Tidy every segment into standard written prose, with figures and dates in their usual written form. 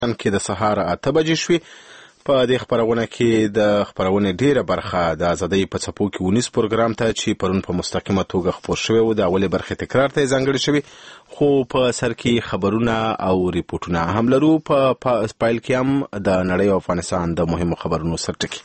کې د سهار 8 بجې شوې. په دې خبرونه کې د خبرونې ډیره برخه د ازادۍ په څپو کې ونیس پروګرام ته چې پرون په مستقیمه توګه خبر شوی و د اولې برخې تکرار ته ځانګړی شوی، خو په سر کې خبرونه او ریپورتونه هم لرو. په پایل کې هم د نړۍ او افغانستان د مهمو خبرونو سرټکی.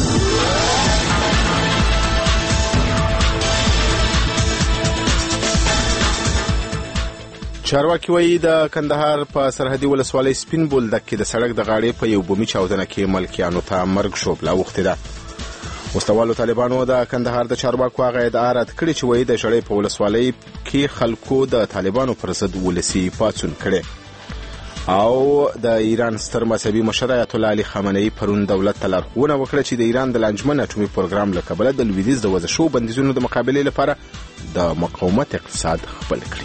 چارواکي وایي د کندهار په سرحدي ولسوالۍ سپین بولدک کې د سړک د غاړې په یو بومي چاودنه کې ملکیانو ته مرګ شوبله اوښتې ده. وسلوالو طالبانو د کندهار د چارواکو هغه ادعا رد کړې چې وایي د ژړۍ په ولسوالۍ کې خلکو د طالبانو پر ضد ولسي پاڅون کړی. او د ایران ستر مذهبي مشر آیت الله علي خامنه‌ای پرون دولت ته لارښوونه وکړه چې د ایران د لانجمن اټومي پروګرام له کبله د لویدیځ د وضع شوو بندیزونو د مقابلې لپاره د مقاومت اقتصاد خپل کړي.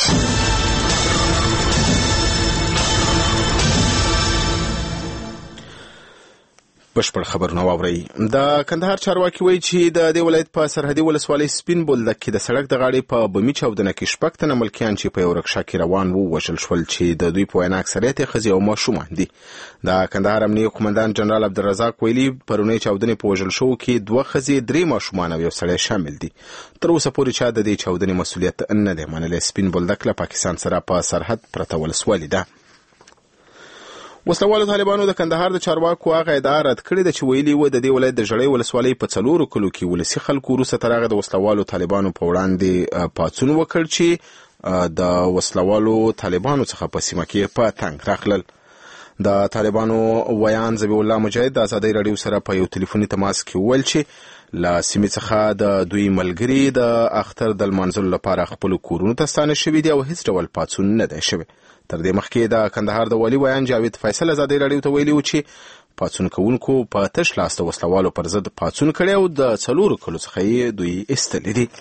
بشپړ خبرونه واورئ. د کندهار چارواکي وایي چې د دې ولایت په سرحدي ولسوالۍ سپین بولدک کې د سړک د غاړې په بمي چاودنه کې 6 تنه ملکیان چې په یو رکشا کې روان وو وژل شول، چې د دوی په وینا اکثریت یې ښځې او ماشومان دي. د کندهار امنیه قومندان جنرال عبدالرزاق ویلي پرونی چاودنې په وژل شوو کې 2 ښځې، 3 ماشومان او 1 سړی شامل دي. تر اوسه پورې چا د دې چاودنې مسؤلیت نه دی منلی. سپین بولدک له پاکستان سره په سرحد پرته ولسوالي ده. وسلوالو طالبانو د کندهار د چارواکو هغه ادعا رد کړې ده چې ویلي و د دې ولایت د ژړۍ ولسوالۍ په 4 کلو کې ولسي خلکو وروسته تر هغه د وسلوالو طالبانو په وړاندې پاڅون وکړ چې د وسلوالو طالبانو څخه په سیمه کې په تنګ راغلل. د طالبانو ویان ذبیح الله مجاهد د ازادۍ راډیو سره په یو ټلیفوني تماس کې وویل چې له سیمې څخه د دوی ملګري د اختر د لمانځلو لپاره خپل کورونو ته ستانه شوي دي او هیڅ ډول پاڅون نه دی شوی. تر دې مخکې د کندهار د والي ویان جاوید فیصل ازادۍ راډیو ته ویلي و چې پاڅون کوونکو په تش لاس د وسلوالو پر ضد پاڅون کړی او د 4 کلو څخه یې دوی ایستلي دي.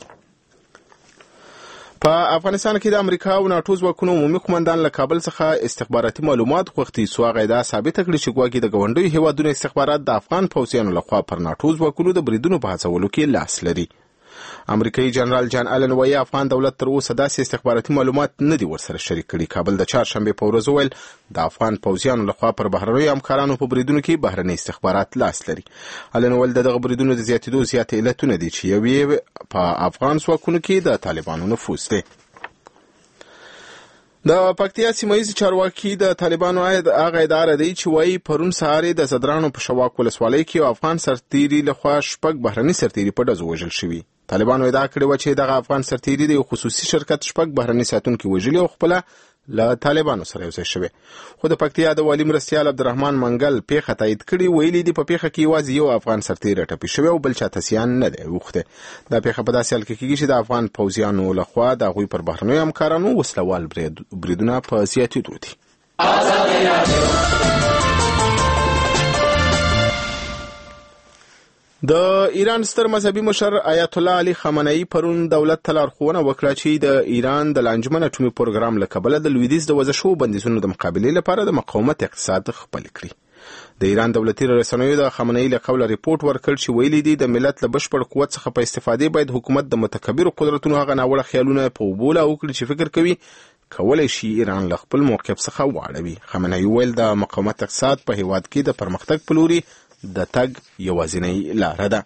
په افغانستان کې د امریکا او ناټو ځواکونو عمومي قومندان له کابل څخه استخباراتي معلومات غوښتي څو هغه ادعا ثابته کړې چې ګواکې د ګاونډیو هیوادونو استخبارات د افغان پوځیانو لخوا پر ناټو ځواکونو د بریدونو په هڅولو کې لاس لري. امریکایي جنرال جان آلن وایي افغان دولت تر اوسه داسې استخباراتي معلومات نه دي ورسره شریک کړي. کابل د چهارشنبې په ورځ وویل د افغان پوځیانو لخوا پر بهرنیو همکارانو په بریدونو کې بهرني استخبارات لاس لري. آلن وویل دغه بریدونو د زیاتېدو زیات علتونه دي چې یو یې په افغان ځواکونو کې د طالبانو نفوذ دی. د پکتیا سیمایي چارواکي د طالبانو هغه ادعا ردوي چې وایي پرون سهار د زدرانو په شواک ولسوالۍ کې افغان سرتیري لخوا 6 بهرني سرتیري په ډزو وژل شوي. طالبانو ادعا کړې و چې دغه افغان سرتیري د یو خصوصي شرکت 6 بهرني ساتونکي وژلي او خپله له طالبانو سره یوځای شوی. خو د پکتیا د والي مرستیال عبدالرحمن منګل پیښه تایید کړي، ویلي دي په پیښه کې یوازې یو افغان سرتیری ټپي شوی او بل چاته زیان نه دی اوښتی. دا پیښه په داسې حال کې کېږي چې د افغان پوځیانو لخوا د هغوی پر بهرنیو همکارانو وسلوال بریدونه په زیاتېدو دي. د ایران ستر مذهبي مشر آیت الله علي خامنه‌ای پرون دولت ته لارښوونه وکړه چې د ایران د لانجمن اټومي پروګرام له کبله د لویدیځ د وضع شوو بندیزونو د مقابلې لپاره د مقاومت اقتصاد خپل کړي. د ایران دولتي رسنیو د خامنه‌ای له قوله ریپورت ورکړ چې ویلي دي د ملت له بشپړ قوت څخه په استفادې باید حکومت د متکبرو قدرتونو هغه ناوړه خیالونه په اوبوله وکړي چې فکر کوي کولای شي ایران له خپل موقف څخه واړوي. خامنه‌ای ویل د مقاومت اقتصاد په هیواد کې د پرمختګ په لوري د تګ یوازینۍ لاره ده.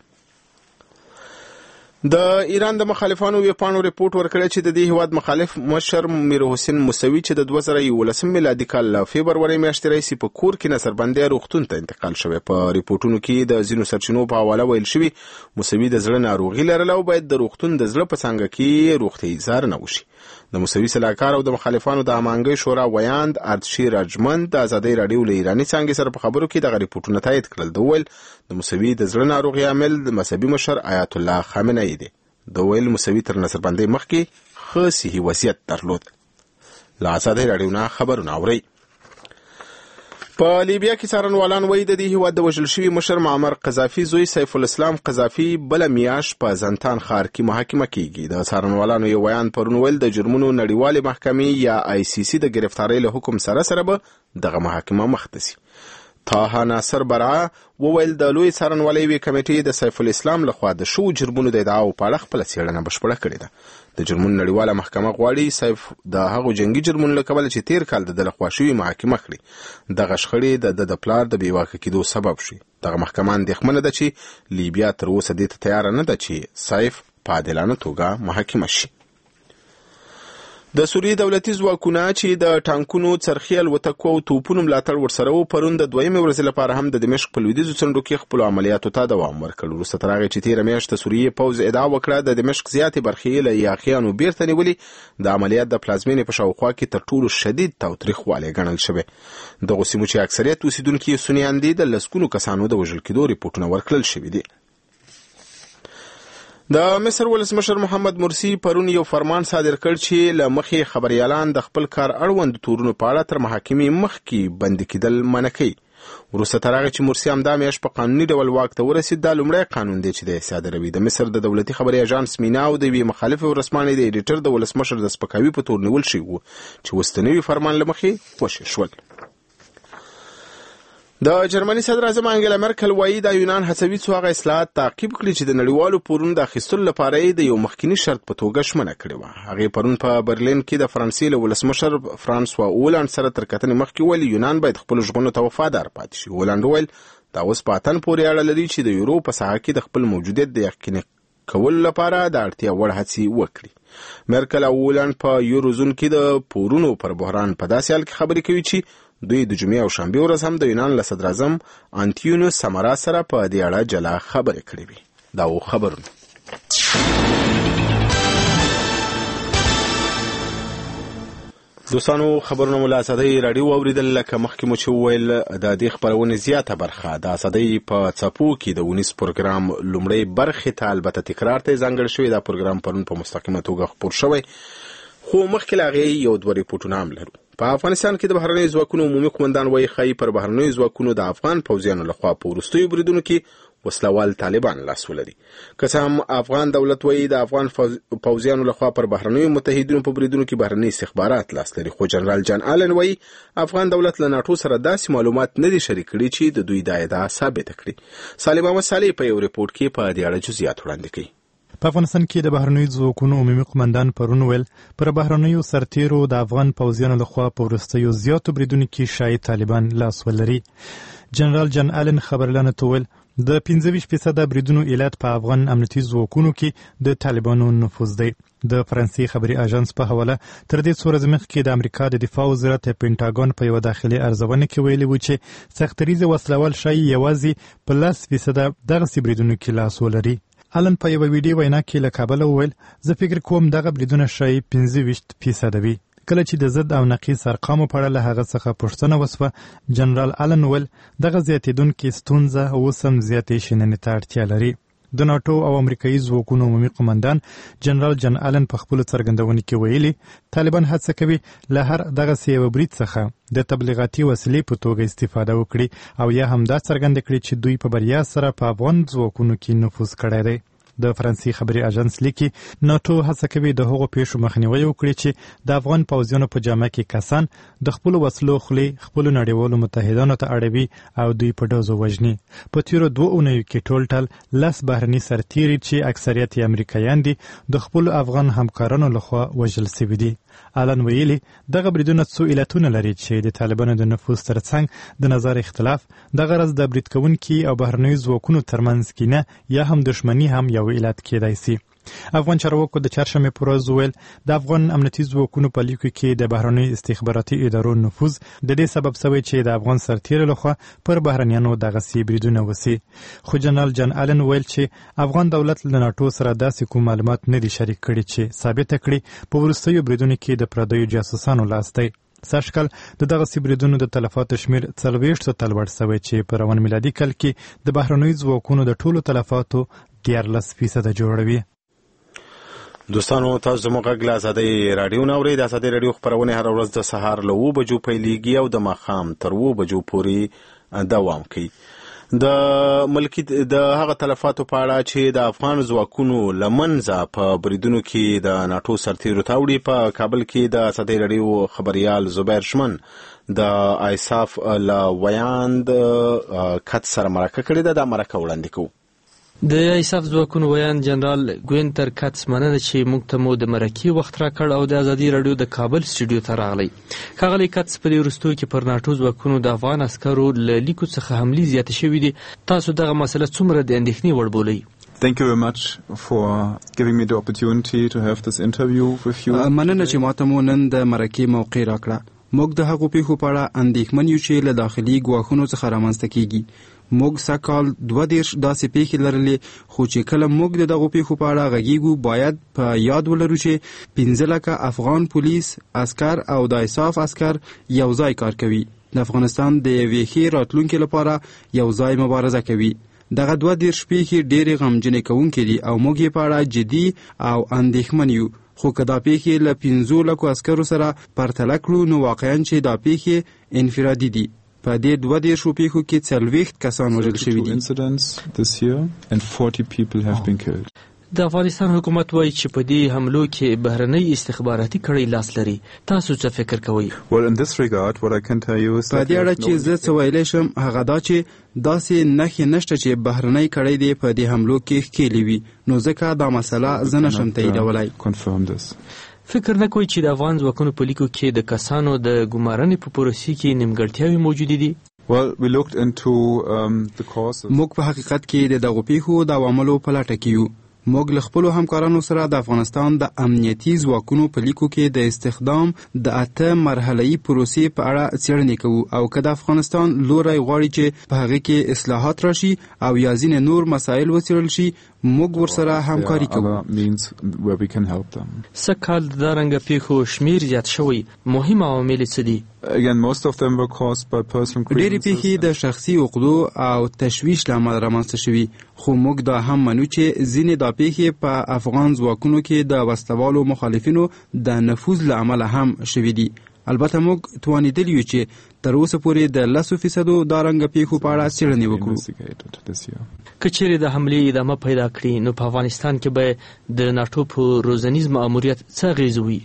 د ایران د مخالفانو ویبپاڼو ریپورت ورکړی چې د دې هیواد مخالف مشر میر حسین موسوي چې د 2011 میلادي کال له فبرورۍ میاشتې راهیسې په کور کې نظربندۍ روغتون ته انتقال شوی. په ریپورتونو کې د ځینو سرچینو په حواله ویل شوي موسوي د زړه ناروغي لرله او باید د روغتون د زړه په څانګه کې روغتیایي څارنه وشي. د موسوي سلاکار او د مخالفانو د هماهنګۍ شورا ویاند اردشیر اجمن د ازادۍ راډیو له ایراني څانګې سره په خبرو کې دغه ریپورتونه تایید کړل. د ویل د موسوي د زړه ناروغي عامل د مذهبي مشر آیت الله خامنه‌ای دی. د ویل موسوي تر نظربندۍ مخکې ښه صحي وضعیت درلود. له ازادۍ راډیو نه خبرونه اورئ. په لیبیا کې څارنوالان وایي د دې هیواد د وژل شوي مشر معمر قذافي زوی سیف الاسلام قذافي بله میاشت په زنتان ښار کې محاکمه کیږي. د څارنوالانو یو ویان پرون ویل د جرمونو نړیوالې محکمې یا ICC د ګرفتارۍ له حکم سره به دغه محاکمه مخ ته شي. طه ناصر برعه وویل د لوی څارنوالۍ یوې کمیټې د سیف الاسلام لخوا د شوو جرمونو د ادعاو په اړه خپله څېړنه بشپړه کړې ده. د جرمونو نړیواله محکمه غواړي سیف د هغو جنگي جرمونو له کبله چې تیر کال د ده لخوا شوي محاکمه کړي دغه شخړې د پلار د بېواکه کېدو سبب شي. دغه محکمه اندېښمنه ده چې لیبیا تر اوسه دې ته تیاره نه ده چې سیف په عادلانه توګه محاکمه شي. د سوریې دولتي ځواکونه چې د ټانکونو څرخي الوتکو او توپونو ملاتړ ورسره و پرون د دویمې ورځې لپاره هم د دمشق په لویدیځو څنډو کې خپلو عملیاتو ته دوام ورکړ. وروسته تر هغې چې تېره میاشت د سوریې پوځ ادعا وکړه د دمشق زیاتې برخې له یاغیانو بیرته نیولې، د عملیات د پلازمینې په شاوخوا کې تر ټولو شدید تاوتریخوالی ګڼل شوی. دغو سیمو چې اکثریت اوسیدونکي سنیان دي د لسګونو کسانو د وژل کېدو ریپورټونه ورکړل شوي دي. د مصر ولسمشر محمد مرسی پرون یو فرمان صادر کړ چې له مخې خبریالان د خپل کار اړوند تورونو په اړه تر محاکمې مخکې بندي کېدل منع کوي. وروسته تر هغې چې مرسی همدا میاشت په قانوني ډول واک ته ورسېد، دا لومړی قانون دی چې دی صادروي. د مصر د دولتي خبري اژانس مینا او د یوې مخالفې ورځپاڼې د ایډیټر د ولسمشر د سپکاوي په تور نیول شوي وو چې اوس د نوي فرمان له مخې وشي شول. د جرمني صدر اعظم انګلا مرکل وایي د یونان هڅوي څو هغه اصلاحات تعقیب کړي چې د نړیوالو پورونو د اخیستلو لپاره یې د یو مخکینی شرط په توګه ژمنه کړې وه. هغې پرون په برلین کې د فرانسې له ولسمشر فرانسوا اولند سره تر کتنې مخکې ویل یونان باید خپلو ژمنو ته وفادار پاتې شي. اولند ویل دا اوس په اتن پورې اړه لري چې د یورو په ساحه کې د خپل موجودیت د یقیني کولو لپاره د اړتیا وړ هڅې وکړي. مرکل او اولند په یوروزون کې د پورونو پر بحران په داسې حال کې خبرې کوي چې دوی د جمعې او شنبې ورځ هم د یونان له صدر اعظم انتونیو سمرا سره په دې اړه جلا خبرې کړې وي. دا و خبرونه. دوستانو خبرونه مو له ازادۍ راډیو واورېدل. لکه مخکې مو چې وویل د دې خپرونې زیاته برخه د ازادۍ په څپو کې د ونیس پروګرام لومړۍ برخې ته البته تکرار ته ځانګړی شوی. دا پروګرام پرون په مستقیمه توګه خپور شوی، خو مخکې له هغې یو دوه ریپورټونه هم لرو. په افغانستان کې د بهرنیو ځواکونو عمومي قومندان وایي ښایي پر بهرنیو ځواکونو د افغان پوځیانو لخوا په وروستیو بریدونو کې وسلوال طالبان لاس ولري. که څه هم افغان دولت وایي د افغان پوځیانو لخوا پر بهرنیو متحدینو په بریدونو کې بهرني استخبارات لاس لري، خو جنرال جان آلن وایي افغان دولت له ناټو سره داسې معلومات نه دي شریک کړي چې د دوی دا ادعا ثابته کړي. سالم احمد صالح په یو ریپورټ کې په دې اړه جزئیات وړاندې کوي. په افغانستان کې د بهرنیو ځواکونو عمومي قومندان پرون ویل پر بهرنیو سرتیرو د افغان پوځیانو لخوا په وروستیو زیاتو بریدونو کې شاید طالبان لاس ولري. جنرال جان آلن خبريالانو ته ویل د 25% بریدونو علت په افغان امنیتي ځواکونو کې د طالبانو نفوذ دی. د فرانسې خبري اژانس په حواله تر دې څو ورځې مخکې د امریکا د دفاع وزارت پینټاګون په یو داخلي ارزونه کې ویلي و چې سختریزه وسلوال شایي یوازې په 10% دغسې بریدونو کې لاس ولري. آلن په یو ویډیو وینا کې له کابل وویل زه فکر کوم دغه بریدونه شایي 25% وي. کله چې د ضد او نقیص ارقامو په اړه له هغه څخه پوښتنه وسوه، جنرال آلن ویل دغه زیاتېدونکې ستونزه اوس هم زیاتې شننې ته اړتیا لري. د ناټو او امریکایي ځواکونو عمومي قومندان جنرال جان آلن په خپلو څرګندونو کې ویلي طالبان هڅه کوي له هر دغسې یوه برید څخه د تبلیغاتي وسیلې په توګه استفاده وکړي او یا هم دا څرګنده کړي چې دوی په بریا سره په افغان ځواکونو کې نفوذ کړی دی. د فرانسې خبري اژانس لیکي ناټو هڅه کوي د هغو پیښو مخنیوی وکړي چې د افغان پوځیانو په جامه کې کسان د خپلو وسلو خولې خپلو نړیوالو متحدانو ته اړوي او دوی په ډزو وژني. په تیرو 2 اونیو کې ټول 10 بهرني سرتیري چې اکثریت یې امریکایان دي د خپلو افغان همکارانو لخوا وژل شوي دي. آلن ویلي دغه بریدونه څو علتونه لري چې د طالبانو د نفوذ ترڅنګ د نظر اختلاف د غرض د برید کوونکي او بهرنیو ځواکونو ترمنځ کینه یا هم دښمني هم یو علت کېدای شي. افغان چارواکو د چهارشنبې په ورځ ویل د افغان امنیتي ځواکونو په لیکو کې د بهرنیو استخباراتي ادارو نفوذ د دې سبب شوی چې د افغان سرتیرو لخوا پر بهرنیانو دغسې بریدونه وسي. خو جنرال جان آلن ویل چې افغان دولت له ناټو سره داسې کوم معلومات نه دي شریک کړي چې ثابته کړي په وروستیو بریدونو کې د پردیو جاسوسانو لاس دی. سږکال د دغسې بریدونو د تلفاتو شمېر 40 ته لوړ شوی چې په روان میلادي کال کې د بهرنیو ځواکونو د ټولو تلفاتو 14% جوړوي. دوستانو تاسو زموږ غږ له ازادۍ راډیو نه اورئ. د ازادۍ راډیو خپرونې هره ورځ د سهار له 7 بجو پیلېږي او د ماښام تر 7 بجو پورې دوام کوي. د ملکی د هغه تلفاتو په اړه چې د افغان ځواکونو لمنځه په بریدونو کې د ناتو سرتیرو تاوړي په کابل کې د ازادي راډیو خبريال زبیر شمن د ایساف لا ویاند کټ سره مرکه کړې ده. د مرکه وړاندې کوو. د ایساف ځواکونو ویان جنرال ګوینتر کټس مننه چې موږ ته مو د مرکې وخت راکړ او د ازادي راډیو د کابل سټوډیو ته راغلی. ښاغلی کټس په دې وروستیو کې پر ناټو ځواکونو د افغان عسکرو له لیکو څخه حملې زیاتې شوې دي. تاسو دغه مسله څومره د اندېښنې وړ بولئ؟ Thank you very much for giving me the opportunity to have this interview with you. مننه چې ماته مو نن د مرکې موقع راکړه. موږ د هغو پیښو په اړه اندېښمن یو چې له داخلي ګواښونو څخه رامنځته کیږي. موږ سږکال 22 داسې پیښې لرلې، خو چې کله موږ د دغو پیښو په اړه غږیږو باید په یاد ولرو چې 15 لکه افغان پولیس عسکر او د ایساف عسکر یو ځای کار کوي، د افغانستان د یوې ښې راتلونکې لپاره یو ځای مبارزه کوي. دغه 22 پیښې ډېرې غمجنې کوونکې دي او موږ یې په اړه جدي او اندېښمن یو. خو که دا پیښې له 15 لکو عسکرو سره پرتله کړو نو واقعاً چې دا پیښې انفرادي دي. په دې 22 پیښو کې 40 کسان وژل شوي دي. د افغانستان حکومت وایي چې په دې حملو کې بهرنۍ استخباراتي کړۍ لاس لري. تاسو څه فکر کوئ؟ په دې اړه چې زه څه ویلی شم هغه دا چې داسې نښې نشته چې بهرنۍ کړۍ دې په دې حملو کې ښکېلې وي، نو ځکه دا مسله زه نشم تاییدولی. فکر نه کوئ چې د افغان ځواکونو په لیکو کې د کسانو د ګمارنې په پروسې کې نیمګړتیاوې موجودې دي؟ موږ په حقیقت کې د دغو پیښو د عواملو په لټه کې یو. موږ له خپلو همکارانو سره د افغانستان د امنیتي ځواکونو په لیکو کې د استخدام د 8 مرحله‌ای پروسې په اړه څېړنې کوو او که د افغانستان لوری غواړي چې په هغه کې اصلاحات راشي او یا ځینې نور مسایل وڅېړل شي موږ ورسره همکاري کوو. سږکال د دارنګه پیښو شمیر زیات شوی، مهم عوامل څه دي؟ ډېرې پیښې د شخصي عقدو او تشویش له امله رامنځته شوي، خو موږ دا هم منو چې ځینې دا پیښې په افغان ځواکونو کې د وسلوالو مخالفینو د نفوذ له امله هم شوي دي. البته موږ توانیدلی یو چې تر اوسه پورې د 10% دارنګه پیښو په اړه څېړنې وکړو. که چیرې د حملې ادامه پیدا کړي نو په افغانستان کې به د ناټو په روزنیز ماموریت څه اغېز وي؟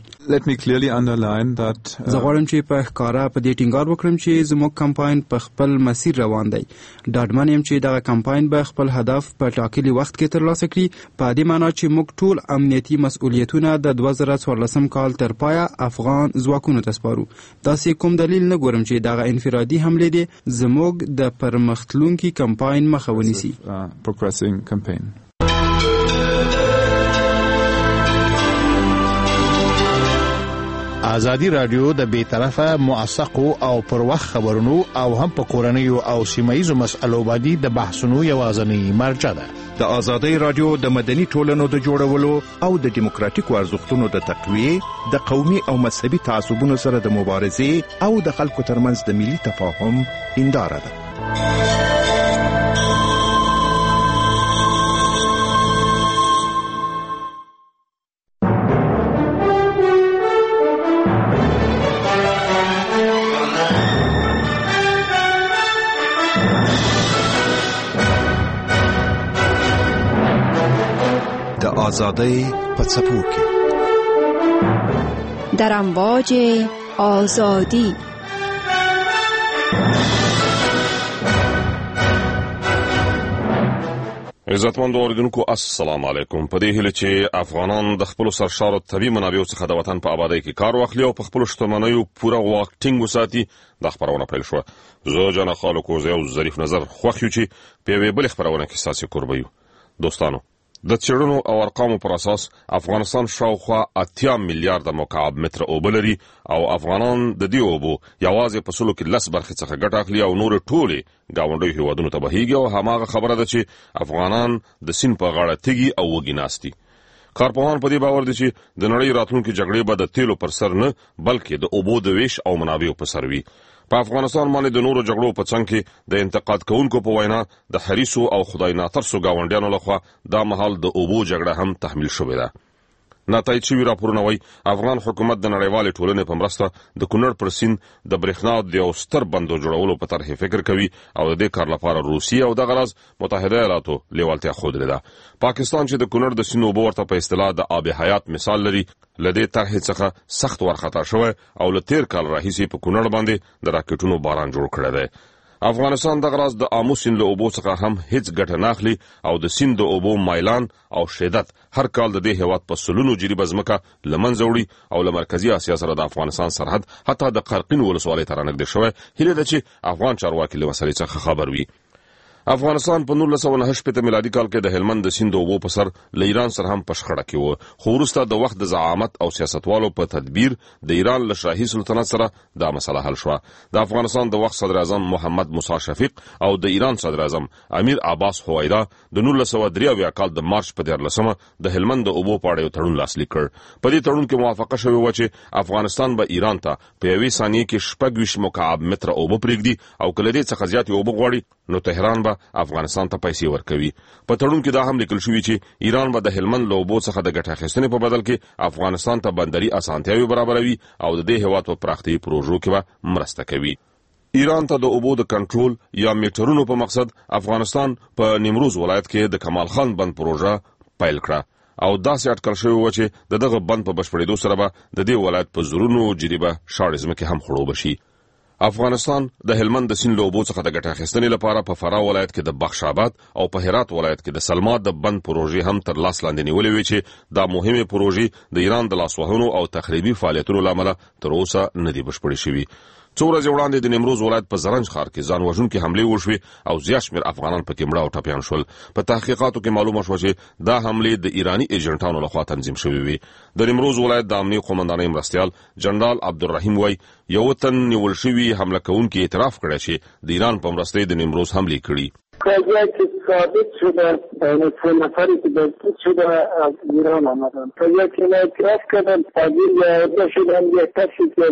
زه غواړم چې په ښکاره په دې ټینګار وکړم چې زموږ کمپاین په خپل مسیر روان دی. ډاډمن یم چې دغه کمپاین به خپل هدف په ټاکلي وخت کې ترلاسه کړي، په دې معنا چې موږ ټول امنیتي مسؤلیتونه د 2014 کال تر پایه افغان ځواکونو ته سپارو. داسې کوم دلیل نه ګورم چې دغه انفرادي حملې دې زموږ د پرمختلونکي کمپاین مخه ونیسي. ازادي راډیو د بیطرفه موثقو او پر وخت خبرونو او هم په کورنیو او سیمایي مسایلو باندې د بحثونو یوازینی مرجع ده. د ازادي راډیو د مدني ټولنو د جوړولو او د دیموکراتیکو ارزښتونو د تقویې، د قومي او مذهبي تعصبونو سره د مبارزې او د خلکو ترمنځ د ملي تفاهم هنداره ده. آزادی په څپو کې در امواج آزادی. عزتمند اوریدونکو السلام علیکم. په دې هیله چې افغانان د خپل سرشارو طبي منابعو څخه د وطن په آبادی کې کار واخلي او په خپل شتمنیو پوره واک ټینګ وساتي. د خبرونه پیل شو. زه جان خالق او زیو ظریف نظر خوښ یو چې په یوې بل خبرونه کې ساسي قربیو. دوستانو، د څېړنو او ارقامو پر اساس افغانستان شاوخوا 80 میلیارد مکعب متر اوبه لري او افغانان د دې اوبو یوازې په سلو کې 10 برخې څخه ګټه اخلي او نور ټولې ګاونډیو هیوادونو ته بهیږي او هماغه خبره ده چې افغانان د سیند په غاړه تږي او وږي ناستي. کارپوهان په دې باور دي چې د نړۍ راتلونکي جګړې به د تیلو پر سر نه بلکې د اوبو د ویش او منابعو په سر وي. په افغانستان باندې د نورو جګړو په څنګ کې د انتقاد کوونکو په وینا د حریصو او خدای ناترسو ګاونډیانو لخوا دا مهال د اوبو جګړه هم تحمیل شوې ده. ناتایید شوي راپورونه وایي افغان حکومت د نړیوالې ټولنې په مرسته د کونړ پر سیند د برېښنا د یو ستر بندو جوړولو په طرح فکر کوي او د دې کار لپاره روسیه او دغه راز متحده ایالاتو لیوالتیا ښودلې ده. پاکستان چې د کونړ د سیند اوبه ورته په اصطلاح د آب حیات مثال لري، له دې طرحې څخه سخت وارخطا شوی او له تیر کال راهیسې په کونړ باندې د راکټونو باران جوړ کړی دی. افغانستان دغه راز د آمو سیند له اوبو څخه هم هیڅ ګټه نه اخلي او د سیند د اوبو مایلان او شدت هر کال د دې هیواد په سلونو جریبه ځمکه له منځه وړي او له مرکزي اسیا سره د افغانستان سرحد حتی د قرقین ولسوالۍ ته رانږدې شوی. هیله ده چې افغان چارواکي له مسلې څخه خبر وي. افغانستان په 1998 میلادي کال کې د هلمند د سیند اوبو په سر له ایران سره هم په شخړه کې و، خو وروسته د وخت د زعامت او سیاستوالو په تدبیر د ایران له شاهي سلطنت سره دا مسله حل شوه. د افغانستان د وخت صدر اعظم محمد موسی شفیق او د ایران صدر اعظم امیر عباس هویدا د 1983 کال د مارچ په 14مه د هلمند د اوبو په اړه یو تړون لاسلیک کړ. په دې تړون کې موافقه شوې وه چې افغانستان به ایران ته په یوې ثانیې کې 26 مکعب متره اوبه پرېږدي او که له دې څخه زیاتې اوبه غواړي نو تهران به افغانستان ته پیسې ورکوي. په تړون کې دا هم لیکل شوی چې ایران به د هلمند له اوبو څخه د ګټه اخیستنې په بدل کې افغانستان ته بندري اسانتیاوې برابروي او د دې هیواد په پراختیایي پروژو کې به مرسته کوي. ایران ته د اوبو د کنټرول یا میټرونو په مقصد افغانستان په نیمروز ولایت کې د کمال خان بند پروژه پیل کړه او داسې اټکل شوی و چې دغه بند په بشپړېدو سره به د دې ولایت په زرونو جریبه شاړې ځمکې هم خړوبه شي. افغانستان د هلمند د سیند له اوبو څخه د ګټه اخیستنې لپاره په فراه ولایت کې د بخش آباد او په هرات ولایت کې د سلما د بند پروژې هم تر لاس لاندې نیولې وې چې دا مهمه پروژې د ایران د لاسوهنو او تخریبي فعالیتونو له امله تر اوسه نه دي بشپړې شوي. څو ورځې وړاندې د نیمروز ولایت په زرنج ښار کې ځان وژونکې حملې وشوې او زیات شمېر افغانان پکې مړه او ټپیان شول. په تحقیقاتو کې معلومه شوه چې دا حملې د ایراني ایجنټانو لخوا تنظیم شوې وې. د نیمروز ولایت د امنیه قومندانۍ مرستیال جنرال عبدالرحیم وای یو تن نیول شوي حمله کوونکي اعتراف کړی چې د ایران په مرستې د نیمروز حملې کړي. کاجا که ثابت شده این سه نفری که دستگیر شده از ایران آمدن. کاجا که اعتراف کردن تحویل یافته شدن یک کسی که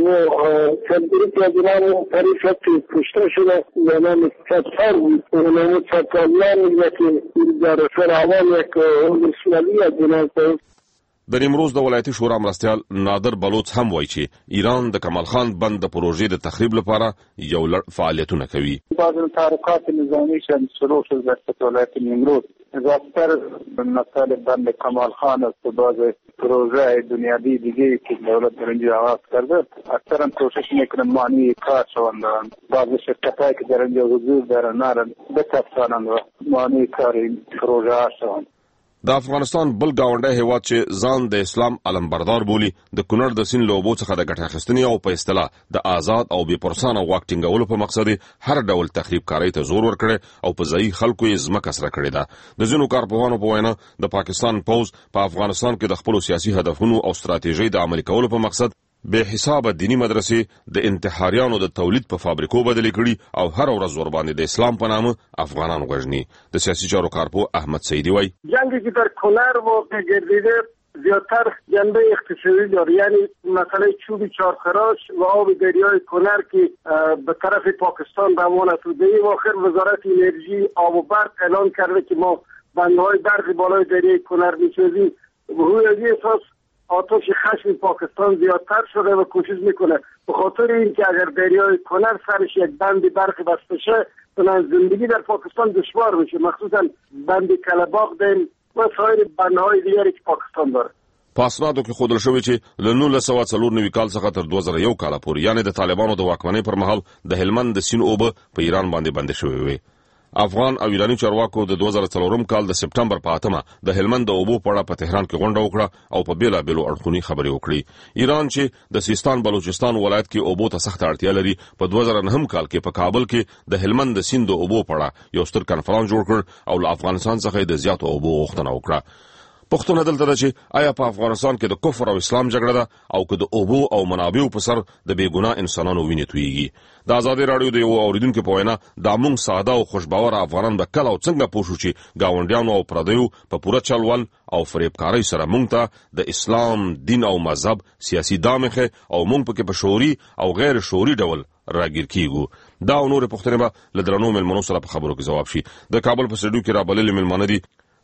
سرگیری کردن و پریشت کشته شده یا نام ستار بود. نام ستاریان یکی در فراوان یک ولسوالی جنازه. د نیمروز د ولایتي شورا مرستیال نادر بلوچ هم وایي چې ایران د کمال خان بند د پروژې د تخریب لپاره یو لړ فعالیتونه کوي. بعض تحرکات نظامی شروع شد در ولایت نیمروز. زیادتر مسئله بند کمال خان است و بعض پروژه بنیادی دیگه که دولت در اینجا آغاز کرده اکثرا کوشش میکنن معنی کار شوند. بعض شرکتایی که در اینجا حضور دارن نرن بتفسانند و معنی کار این پروژه شوند. د افغانستان بل گاونډی هیواد چې ځان د اسلام علمبردار بولي د کونړ د سیند له اوبو څخه د ګټه اخیستنې او په اصطلاح د آزاد او بې پرسانه واک ټینګولو په مقصد هر ډول تخریب کارۍ ته زور ورکړی او په ځایي خلکو یې ځمکه سره کړې ده. د ځینو کارپوهانو په وینا د پاکستان پوځ په افغانستان کې د خپلو سیاسي هدفونو او ستراتیژۍ د عملي کولو په مقصد به حساب دینی مدرسې د انتحاریانو د تولید په فابریکو بدلې کړي او هر ورځ ورباندې د اسلام په نامه افغانان وژني. د سیاسي چارو کارپوه احمد سیدی وایي جنگی که در کنر واقع گردیده زیادتر جنبه اقتصادی داره، یعنی مسئله چوب چارخراش و آب دریای کنر که به طرف پاکستان روانه شده. این آخر وزارت انرژی آب و برق اعلان کرده که ما بندهای برق بالای دریای کنر می‌سازیم. روی این اساس آتش خشم پاکستان زیادتر شده و کوشش میکنه به خاطر اینکه اگر دریای کنر سرش یک بند برق بسته شه زندگی در پاکستان دشوار میشه، مخصوصا بند کلباغ دیم و سایر بندهای دیگری که پاکستان داره. په اسنادو کې ښودل شوی چې له 1994 کال څخه تر 2001 کال پورې یعنی د طالبانو د واکمنۍ پر مهال د هلمند د سیند اوبه په ایران باندې بندې شوې وې. افغان او ایرانی چارواکو د 2004 کال د سپټمبر په 8مه د هلمند د اوبو په اړه په تهران کې غونډه وکړه او په بیلابیلو اړخونی خبرې وکړي. ایران چې د سیستان بلوچستان ولایت کې اوبو ته سخت اړتیا لري په 2009 کال کې په کابل کې د هلمند د سیند اوبو په اړه یو ستر کنفرانس جوړ کړ او له افغانستان څخه د زیاتو اوبو غوښتنه وکړه. پښتون دلته ده چې آیا په افغانستان کې د کفر او اسلام جګړه ده او که د اوبو او منابعو په سر د بېګناه انسانانو وینې تویږي. د ازادي راډیو د یو اوریدونکو په وینا دا موږ ساده او خوشباور افغانان به کله او څنګه پوه شو چې ګاونډیانو او پردیو په پوره چلول او فریبکارۍ سره موږ ته د اسلام دین او مذهب سیاسي دامخه او موږ پکې په شعوري او غیر شعوري ډول راګیر کیږو. دا نور پښتنه به لدرنو ملمنو سره په خبرو کې جواب شي. د کابل په سټډیو کې را بللې ملمنه دي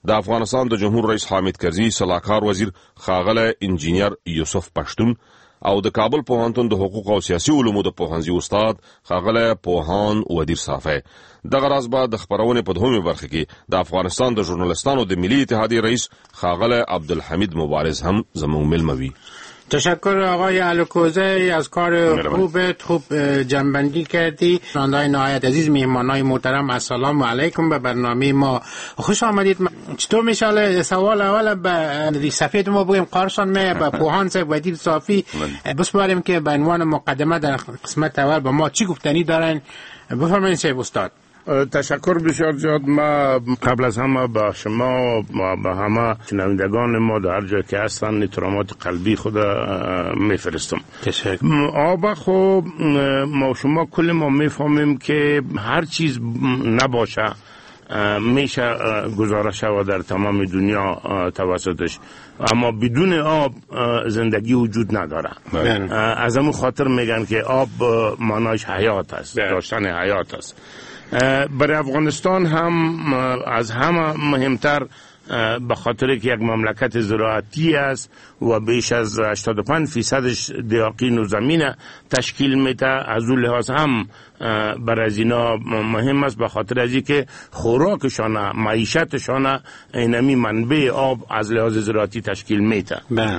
د افغانستان د جمهور رئیس حامد کرزي صلاحکار وزیر ښاغلی انجینیر یوسف پښتون او د کابل پوهنتون د حقوق او سیاسي علومو د پوهنځي استاد ښاغلی پوهان ودیر صافی. دغه راز به د خپرونې په دویمه برخه کې د افغانستان د ژورنالیستانو د ملي اتحادیې رئیس ښاغلی عبدالحمید مبارز هم زموږ ملمه وي. تشکر آقای الکوزی از کار خوبت، خوب جنبندی کردی. شنونده‌های نهایت عزیز، مهمانای محترم، السلام علیکم، به برنامه ما خوش آمدید. چطور میشه سوال اول به صفحه ما بگیم قارسان می به پوهان صاحب ودیر صافی بسپاریم که به عنوان مقدمه در قسمت اول به ما چی گفتنی دارن. بفرمایید صاحب استاد. تشکر بسیار زیاد. ما قبل از همه با شما و با همه شنوندگان ما در هر جای که هستن احترامات قلبی خود میفرستم. آب خب ما شما کل ما میفهمیم که هر چیز نباشه میشه گزاره شود در تمام دنیا توسطش، اما بدون آب زندگی وجود نداره. از همون خاطر میگن که آب معناش حیات است، داشتن حیات است. برای افغانستان هم از همه مهمتر به خاطر که یک مملکت زراعتی است و بیش از 85% دیاقین و زمین تشکیل میده، از اون لحاظ هم برای از اینا مهم است، به خاطر از اینکه خوراکشان، معیشتشان اینمی منبع آب از لحاظ زراعتی تشکیل میده.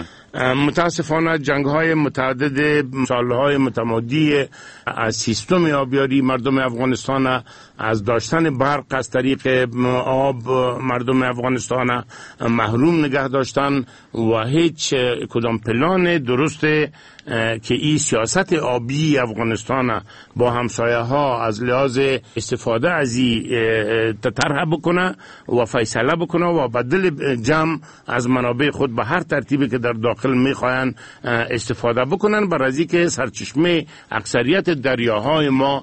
متاسفانه جنگ‌های متعدد سالهای متمادی از سیستم آبیاری مردم افغانستان، از داشتن برق از طریق آب مردم افغانستان محروم نگه داشتن و هیچ کدام پلان درست که این سیاست آبی افغانستان با همسایه ها از لحاظ استفاده از این طرح بکنه و فیصله بکنه و بدل جمع از منابع خود به هر ترتیبی که در داخل میخواین استفاده بکنن، برای که سرچشمه اکثریت دریاهای ما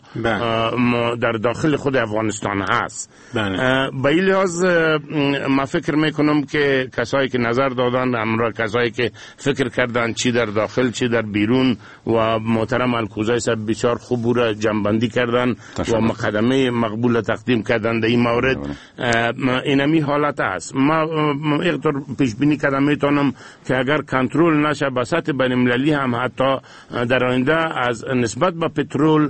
در داخل خود افغانستان هست. به این لحاظ ما فکر میکنم که کسایی که نظر دادن، همراه کسایی که فکر کردن چی در داخل چی در بیرون، و محترم الکوزی صاحب بسیار خوب را جنبندی کردن و مقدمه مقبول تقدیم کردن در این مورد. اینمی حالت است. ما اقدر پیش بینی کردم میتونم که اگر کنترل نشه به سطح بین المللی هم حتی در آینده از نسبت به پترول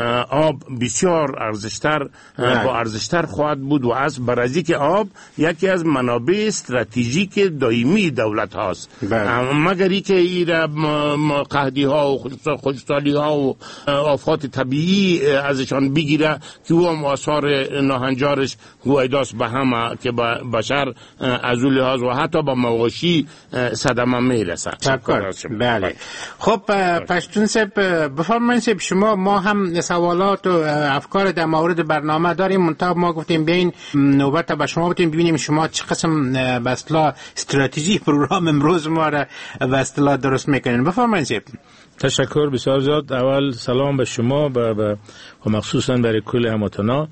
آب بسیار ارزشتر با ارزشتر خواهد بود و از برازی که آب یکی از منابع استراتژیک دائمی دولت هاست، مگر ای که ایره قحطی ها و خشکسالی ها و آفات طبیعی ازشان بگیره که او هم آثار ناهنجارش هویداست به همه که بشر از اون لحاظ و حتی با مواشی صدمه میرسه. بله. خب پشتون صاحب بفرمایید صاحب، شما ما هم سوالات و افکار در مورد برنامه داریم، منتها ما گفتیم بیاین نوبت به شما بتیم ببینیم شما چه قسم به اصطلاح استراتژی پروگرام امروز ما را به اصطلاح درست میکنین. بفرمایید صاحب. تشکر بسیار زیاد. اول سلام به شما و مخصوصا برای کل هموطنا.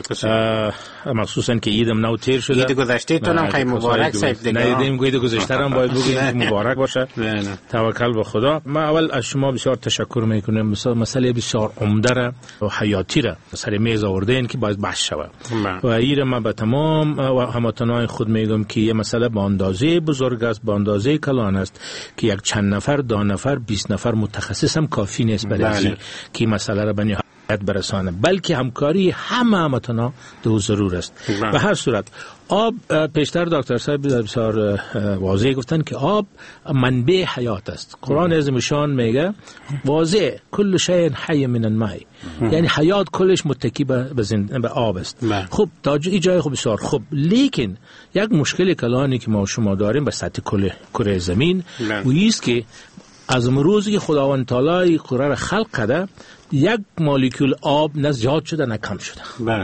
تشکر. مخصوصا که عیدم نو تیر شده. عید گذشته تونم خیلی مبارک صاحب دیگه. ندیدیم عید گذشته هم باید بگیم مبارک باشه. توکل به خدا. ما اول از شما بسیار تشکر میکنم. مسئله بسیار عمده و حیاتی را سر میز آوردین که باید بحث شود. و این ما به تمام هموطنان خود میگم که یه مسئله با اندازه بزرگ است، با اندازه کلان است که یک چند نفر، 2 نفر، 20 نفر متخصص هم کافی نیست برای که مسئله را به نهایت برسانه، بلکه همکاری همه هموطنا دو ضرور است. به هر صورت آب، پیشتر دکتر صاحب بسیار واضح گفتن که آب منبع حیات است. قرآن عظیمشان میگه واضح کل شیء حی من الماء، یعنی حیات کلش متکی به آب است. خب تا این جای خوب بسیار خوب، لیکن یک مشکل کلانی که ما شما داریم به سطح کل کره زمین و است که از امروزی که خداوند تعالی کره را خلق کرده، یک مولکول آب نه زیاد شده نه کم شده.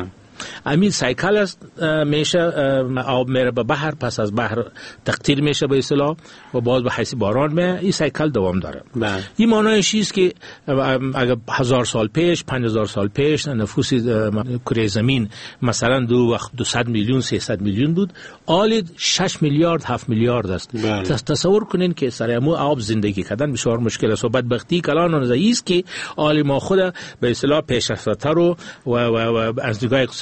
امین سایکل است، میشه آب میره به بحر، پس از بحر تقطیر میشه به اصطلاح و باز به حیث باران میاد. این سایکل دوام داره. این معنیش چیست که اگر 1000 سال پیش، 5000 سال پیش نفوس کره زمین مثلا 200 میلیون 300 میلیون بود، حالا 6 میلیارد 7 میلیارد است. تصور کنین که سر مو آب زندگی کردن بسیار مشکل است و بدبختی کلان اون است که حالا ما خود به اصطلاح پیشرفت‌تر و از دیگه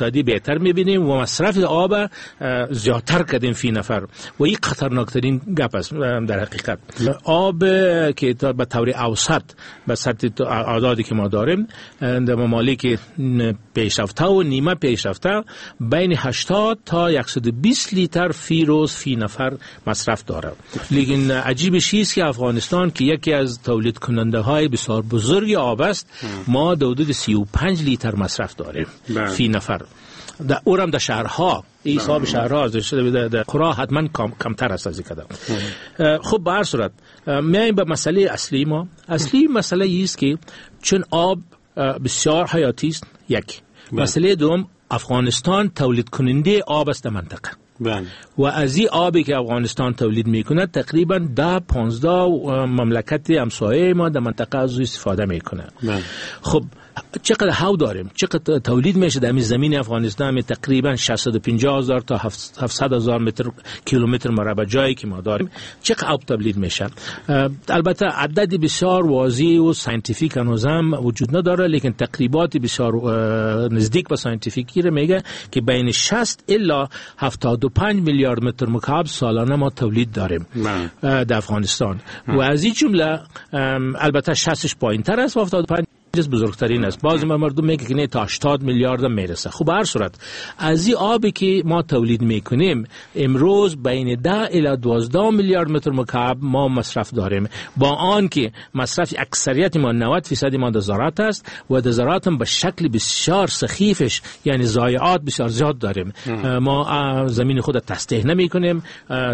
اقتصادی بهتر میبینیم و مصرف آب زیادتر کردیم فی نفر و این خطرناکترین گپ است در حقیقت. آب که به طور اوسط به سطح اعدادی که ما داریم در ممالک پیشرفته و نیمه پیشرفته بین 80 تا 120 لیتر فی روز فی نفر مصرف داره. لیکن عجیب چیز که افغانستان که یکی از تولید کننده های بسیار بزرگ آب است، ما حدود 35 لیتر مصرف داریم فی نفر. اورم در شهرها این حساب شهرها در قرا حتما کمتر است از این قدر. خب به هر صورت میایم به مسئله اصلی ما. اصلی مسئله است که چون آب بسیار حیاتی است، یک مسئله دوم افغانستان تولید کننده آب است در منطقه و از این آبی که افغانستان تولید میکنه تقریبا 10-15 مملکت همسایه ما در منطقه از استفاده میکنه. خب چقدر هوا داریم، چقدر تولید میشه در زمین افغانستان؟ تقریبا 650,000 تا 700,000 متر کیلومتر مربع جایی که ما داریم چقدر آب تولید میشه. البته عددی بسیار واضح و ساینتیفیک هنوزم وجود نداره، لیکن تقریبات بسیار نزدیک به ساینتیفیکی میگه که بین 60 الا 75 میلیارد متر مکعب سالانه ما تولید داریم در افغانستان و از این جمله البته 60 پایین‌تر است و 75 بزرگترین است. بعضی مردم میگه که نه تا 80 میلیارد میرسه. خب به هر صورت از این آبی که ما تولید میکنیم امروز بین 10 الی 12 میلیارد متر مکعب ما مصرف داریم، با آن که مصرف اکثریت ما 90% ما در زراعت است و در زراعت هم به شکل بسیار سخیفش یعنی ضایعات بسیار زیاد داریم. ما زمین خود تصحیح نمیکنیم،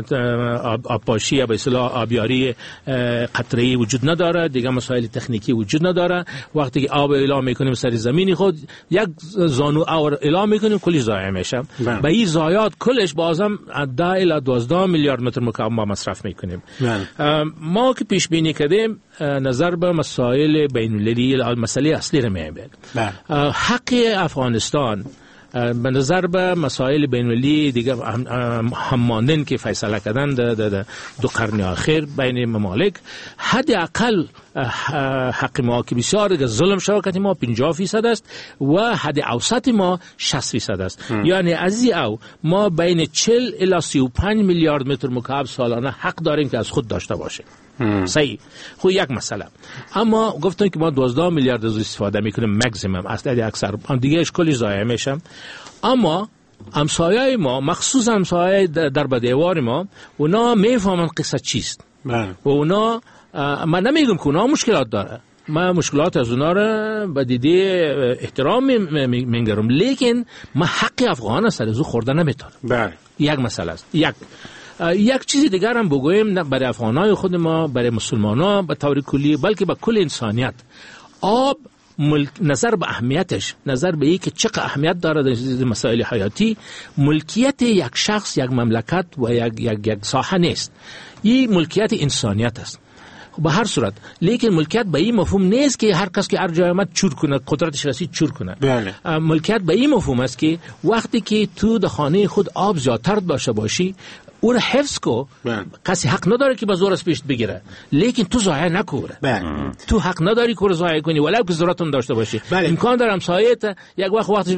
آبپاشی یا به اصطلاح آبیاری قطره‌ای وجود نداره، دیگه مسائل تکنیکی وجود نداره. وقتی که آب اعلام میکنیم سر زمین خود یک زانو آور اعلام میکنیم کلی ضایع میشه. به این ضایعات کلش بازم 10 الی 12 میلیارد متر مکعب ما مصرف میکنیم. ما که پیش بینی کردیم نظر به مسائل بین المللی مسئله اصلی رو میبینیم. حق افغانستان به نظر به مسائل بین المللی دیگه هم ماندن که فیصله کردن دو قرن اخیر بین ممالک، حداقل حق ما که بسیار ظلم شراکت ما 50% است و حد اوسط ما 60% است. یعنی از او ما بین 40 الی 35 میلیارد متر مکعب سالانه حق داریم که از خود داشته باشیم. صحیح. خب یک مسئله. اما گفتن که ما 12 میلیارد از استفاده میکنیم ماکسیمم، اصلا اکثر دیگه اشکالی ضایع میشه. اما همسایه ما مخصوصا همسایه در بدیوار ما اونا میفهمن قصه چیست و اونا من نمیگم که اونا مشکلات داره، ما مشکلات از اونا را به دیده احترام میگیرم، لیکن ما حق افغان است از او خورده نمیتونم. یک مسئله است. یک چیز دیگر هم بگویم برای افغانای خود ما، برای مسلمانان به طور کلی، بلکه به کل انسانیت. آب نظر به اهمیتش، نظر به اینکه چقدر اهمیت داره در مسائل حیاتی، ملکیت یک شخص، یک مملکت و یک ساحه نیست. این ملکیت انسانیت است. به هر صورت لیکن ملکیت به این مفهوم نیست که هر کس که هر جای آمد چور کنه، قدرتش رسید چور کنه. ملکیت به این مفهوم است که وقتی که تو در خانه خود آب زیادتر باشه باشی او را حفظ کو. کسی حق نداره که به زور از پیش بگیره، لیکن تو ضایع نکوره. تو حق نداری که ضایع کنی ولو که ضرورتون داشته باشی. امکان داره همسایت یک وقت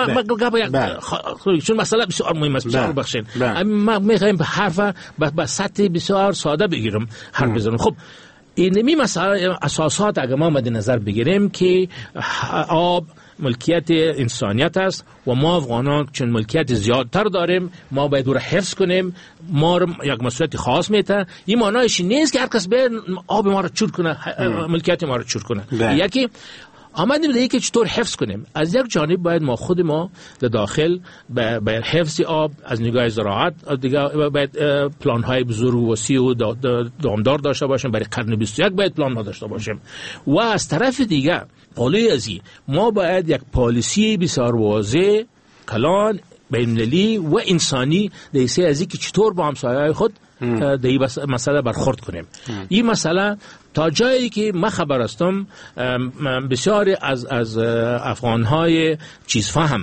چون مسئله بسیار مهم است، بسیار بخشین. ما میخوایم به حرف به سطح بسیار ساده بگیرم حرف بزنم. خب اینمی مسائل اساسات اگر ما مد نظر بگیریم که آب ملکیت انسانیت است و ما افغانان چون ملکیت زیادتر داریم ما باید او را حفظ کنیم. ما یک مسئولیت خاص میته. این معنیش نیست که هر کس به آب ما را چور کنه، ملکیت ما را چور کنه. یکی آمدیم دیگه که چطور حفظ کنیم. از یک جانب باید ما خود ما در داخل به حفظ آب از نگاه زراعت دیگه باید پلان های بزرگ و وسیع و دامدار داشته باشیم. برای قرن 21 باید پلان ها داشته باشیم. و از طرف دیگه پالی ازی ما باید یک پالیسی بسیار واضح، کلان، بین‌المللی و انسانی دیسه ازی که چطور با همسایه‌های خود در این مسئله برخورد کنیم. این مسئله تا جایی که من خبر هستم بسیاری از افغان‌های چیز فهم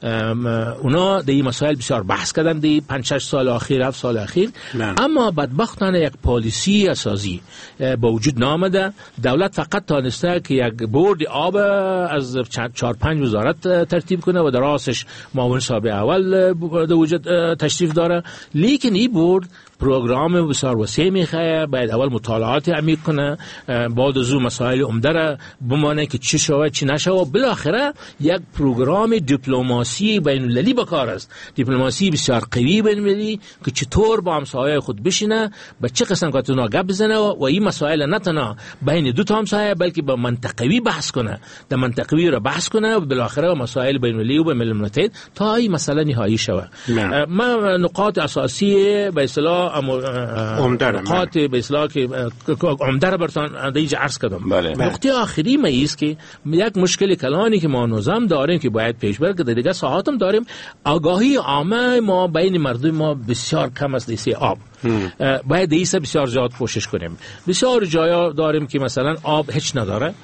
اونا در این مسائل بسیار بحث کردن در 5-6 سال اخیر 7 سال اخیر، اما بدبختانه یک پالیسی اساسی با وجود نامده. دولت فقط تانسته که یک بورد آب از 4-5 وزارت ترتیب کنه و در راسش معاون صاحب اول در وجود تشریف داره، لیکن این بورد پروگرام بسیار وسیع میخواه، باید اول مطالعات عمیق کنه، بعد از اون مسائل عمده را بمانه که چی شوه چی نشوه، بالاخره یک پروگرام دیپلماسی بین المللی بکار است، دیپلماسی بسیار قوی بین المللی که چطور با همسایه خود بشینه، به چه قسم کاتونا گپ بزنه و این مسائل نه تنها بین دو تا همسایه بلکه با منطقوی بحث کنه، در منطقوی را بحث کنه و بالاخره مسائل بین المللی و بین الملل متحد تا این مسئله نهایی شوه. ما نقاط اساسی به اصطلاح نقاط به اصطلاح که عمده را براتون دیگه عرض کردم. نقطه آخری ما است که یک مشکل کلانی که ما نظام داریم که باید پیش بره که دیگه ساعاتم داریم، آگاهی عامه ما بین مردم ما بسیار کم است دیسی آب. باید دیسه بسیار زیاد کوشش کنیم. بسیار جایا داریم که مثلا آب هیچ نداره،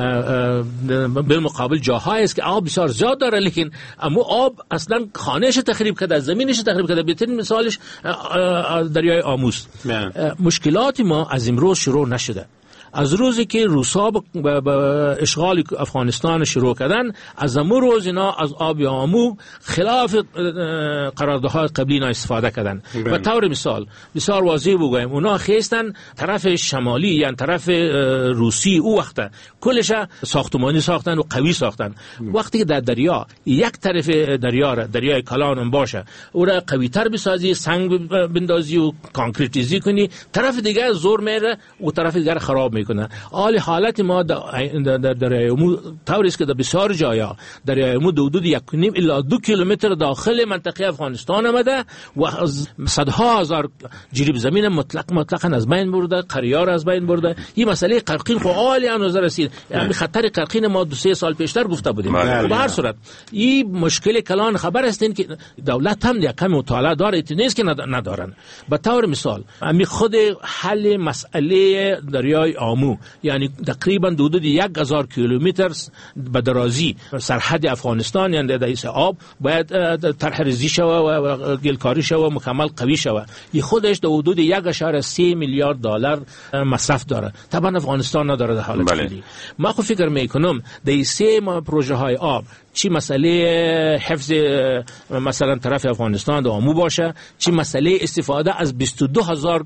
بالمقابل جاهایی است که آب بسیار زیاد داره لیکن اما آب اصلا خانهش تخریب کرده، زمینش تخریب کرده. بهترین مثالش دریای آموز. مشکلات ما از امروز شروع نشده، از روزی که روسا به اشغال افغانستان شروع کردن، از امو روز اینا از آب آمو خلاف قراردادهای قبلی اینا استفاده کردن. به طور مثال بسیار واضح بگویم، اونا خواستن طرف شمالی یعنی طرف روسی او وقت کلش ساختمانی ساختن و قوی ساختن. وقتی که در دریا یک طرف دریای کلان باشه، او را قوی تر بسازی، سنگ بندازی و کانکریتیزی کنی، طرف دیگه زور میره و طرف دیگه خراب میکنه. حالت ما در دریای امو طوری است که در بسیار جایا دریای امو حدود 1.5 الی 2 کیلومتر داخل منطقه افغانستان آمده و از صدها هزار جریب زمین مطلقاً از بین برده، قریار از بین برده. این مسئله قرقین خو عالی ان نظر رسید، یعنی خطر قرقین ما 2-3 سال پیشتر گفته بودیم. و به هر صورت این مشکل کلان خبر است که دولت هم یک کم مطالعه داره، نیست که ندارن. به طور مثال امی خود حل مسئله دریای آمو یعنی تقریبا حدود 1000 کیلومتر به درازی سرحد افغانستان، یعنی در آب باید طرح ریزی شوه و گلکاری شوه و مکمل قوی شوه. این خودش در حدود 1.3 میلیارد دلار مصرف داره. طبعا افغانستان نداره در حالت فعلی. ما خود فکر میکنم در 3 پروژه های آب، چی مسئله حفظ مثلا طرف افغانستان در آمو باشه، چی مسئله استفاده از 22,000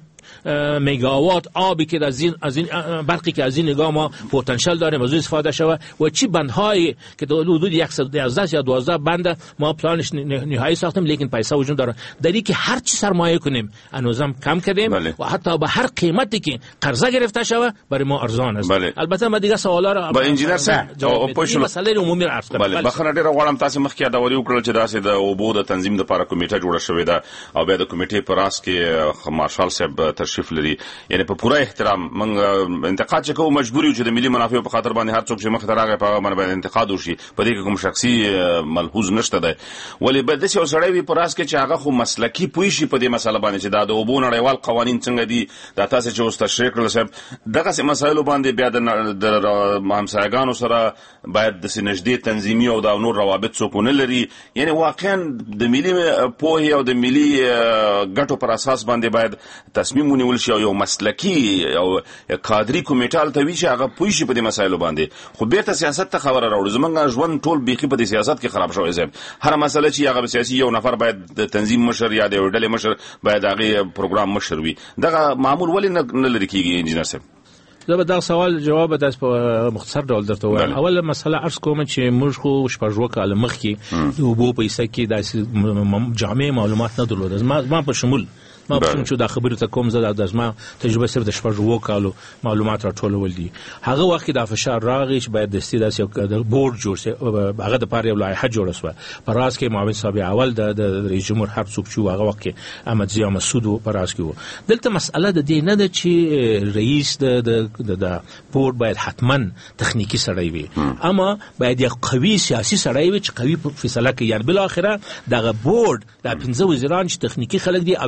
مگاوات آبی که از این برقی که از این نگاه ما پتانسیل داریم از اون استفاده شود، و چی بندهایی که حدود 111 یا 12 بند ما پلانش نهایی ساختیم لیکن پیسه وجود داره. در این که هر چی سرمایه کنیم هنوزم کم کردیم و حتی به هر قیمتی که قرضه گرفته شود برای ما ارزان است. البته ما دیگه سوالا را با انجینر صاحب این مسئله عمومی را عرض کړم. بخره ډیر غواړم تاسو مخکې دا وری وکړل چې داسې د اوبو د تنظیم لپاره کمیټه جوړه شوې ده او بیا د کمیټې پر راس کې مارشال صاحب تشریف لري. یعنی په پوره احترام موږ انتقاد چې کوو مجبور یو چې د ملي منافعو په خاطر باندې هر څوک چې مخ ته راغی په باندې انتقاد وشي، په دې کې کوم شخصي ملحوظ نشته ده. ولی به داسې یو سړی وي پر راس کې چې هغه خو مسلکی پوي شي په دې مسله باندې چې دا د اوبو نړیوال قوانین څنګه دي، دا تاسو چې اوس تشریح کړل صاحب دغه مسایلو باندې بیا د همسایګانو سره باید د سنجدي تنظیمي او د نور روابط څوک نه لري. یعنی واقعا د ملي پوهې او د ملي ګټو پر اساس باندې باید تصمیم ونیول شي او یو مسلکی او کادري کمیټه ته وی چې هغه پوي شي په دې مسایلو باندې. خو بیرته سیاست ته خبره راوړي، زمونږ ژوند ټول بیخي په دې سیاست کې خراب شوی صاحب. هر مسله چې هغه سیاسي یو نفر باید د تنظیم مشر یا د ډلې مشر باید هغه پروګرام مشر وي، دغه معمول ولې نه لري کیږي انجینر صاحب؟ زه به دا سوال جواب داس په مختصر ډول درته وایم. اوله مسله عرض کوم چې موږ خو شپږ کاله مخکې د اوبو په حصہ کې داسې جامع معلومات نه درلودل. ما په شمول ما په چې دا خبره ته کوم زړه د ما تجربه صرف د شپږ کالو معلومات راټولول دي. هغه وخت دا فشار راغی چې باید د استیداس یو بورډ جوړ شي، هغه د پاره یو لایحه جوړه شوه. پراس کې معاون صاحب اول د رئیس جمهور هر څوک چې هغه وخت کې احمد ضیاء مسعود پراس کې و. دلته مسأله د دې نه ده چې رئیس د بورډ باید حتما تخنیکی سړی وي، اما باید یو قوي سیاسي سړی وي چې قوي فیصله کوي. یعنی بل اخره دغه بورډ د 15 وزیران چې تخنیکی خلک دي او یا کلن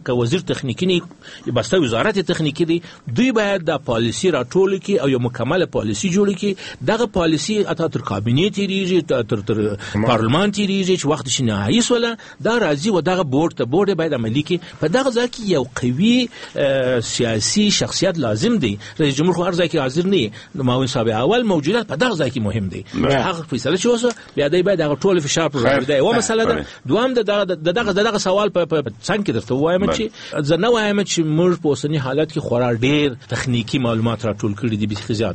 که وزیر تخنیکی نه بسته وزارت تخنیکی دی دوی باید د پالیسی راټول کی او یو مکمل پالیسی جوړ کی دغه پالیسی اته تر کابینه تیریږي تر پارلمان تیریږي چې وخت شي نهایی سوله دا راځي و دغه بورډ باید عملی کی په دغه ځکه یو قوي سیاسي شخصیت لازم دی رئیس جمهور خو هر ځای کې حاضر نه معاون صاحب اول موجودیت په دغه ځای کې مهم دی هغه فیصله چې اوسه بیا دی باید هغه ټول فشار پر دی و مسله ده دوام دغه سوال په څنګه کې درته وایم چې زه نه وایم چې موږ په اوسنی حالت کې خورا ډیر تخنیکی معلومات راټول کړي دي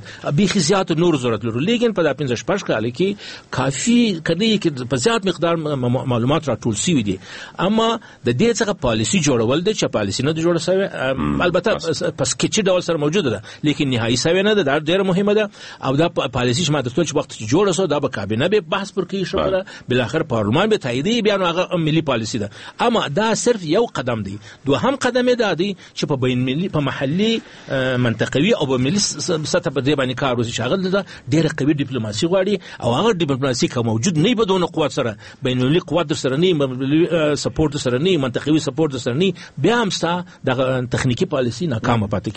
به زیات نور ضرورت لرو لیکن په 15 کال کې کافي کدی کې په زیات مقدار معلومات راټول شوي دي اما د دې څخه پالیسی جوړول د چا پالیسی نه جوړه شوی البته پس کې چې ډول سره موجوده ده لیکن نهایی شوی نه ده دا ډیره مهمه ده او دا پالیسی چې ما درته چې وخت جوړه شو دا به کابینه به بحث پر کوي شو بل اخر پارلمان به تایید بیا هغه ملي پالیسی ده اما دا صرف یو قدم دی دوهم قدم دا دی چې په بین ملي په محلي منطقوي او په ملي سطح په دې باندې کار وشي شاغل ده ډیره قوي ډیپلوماسي غواړي او هغه ډیپلوماسي که موجود نه بدون قوت سره بین المللي قوت سره نه سپورت سره نه منطقوي سپورت سره نه بیا هم ستا د تخنیکی پالیسی ناکام پاتې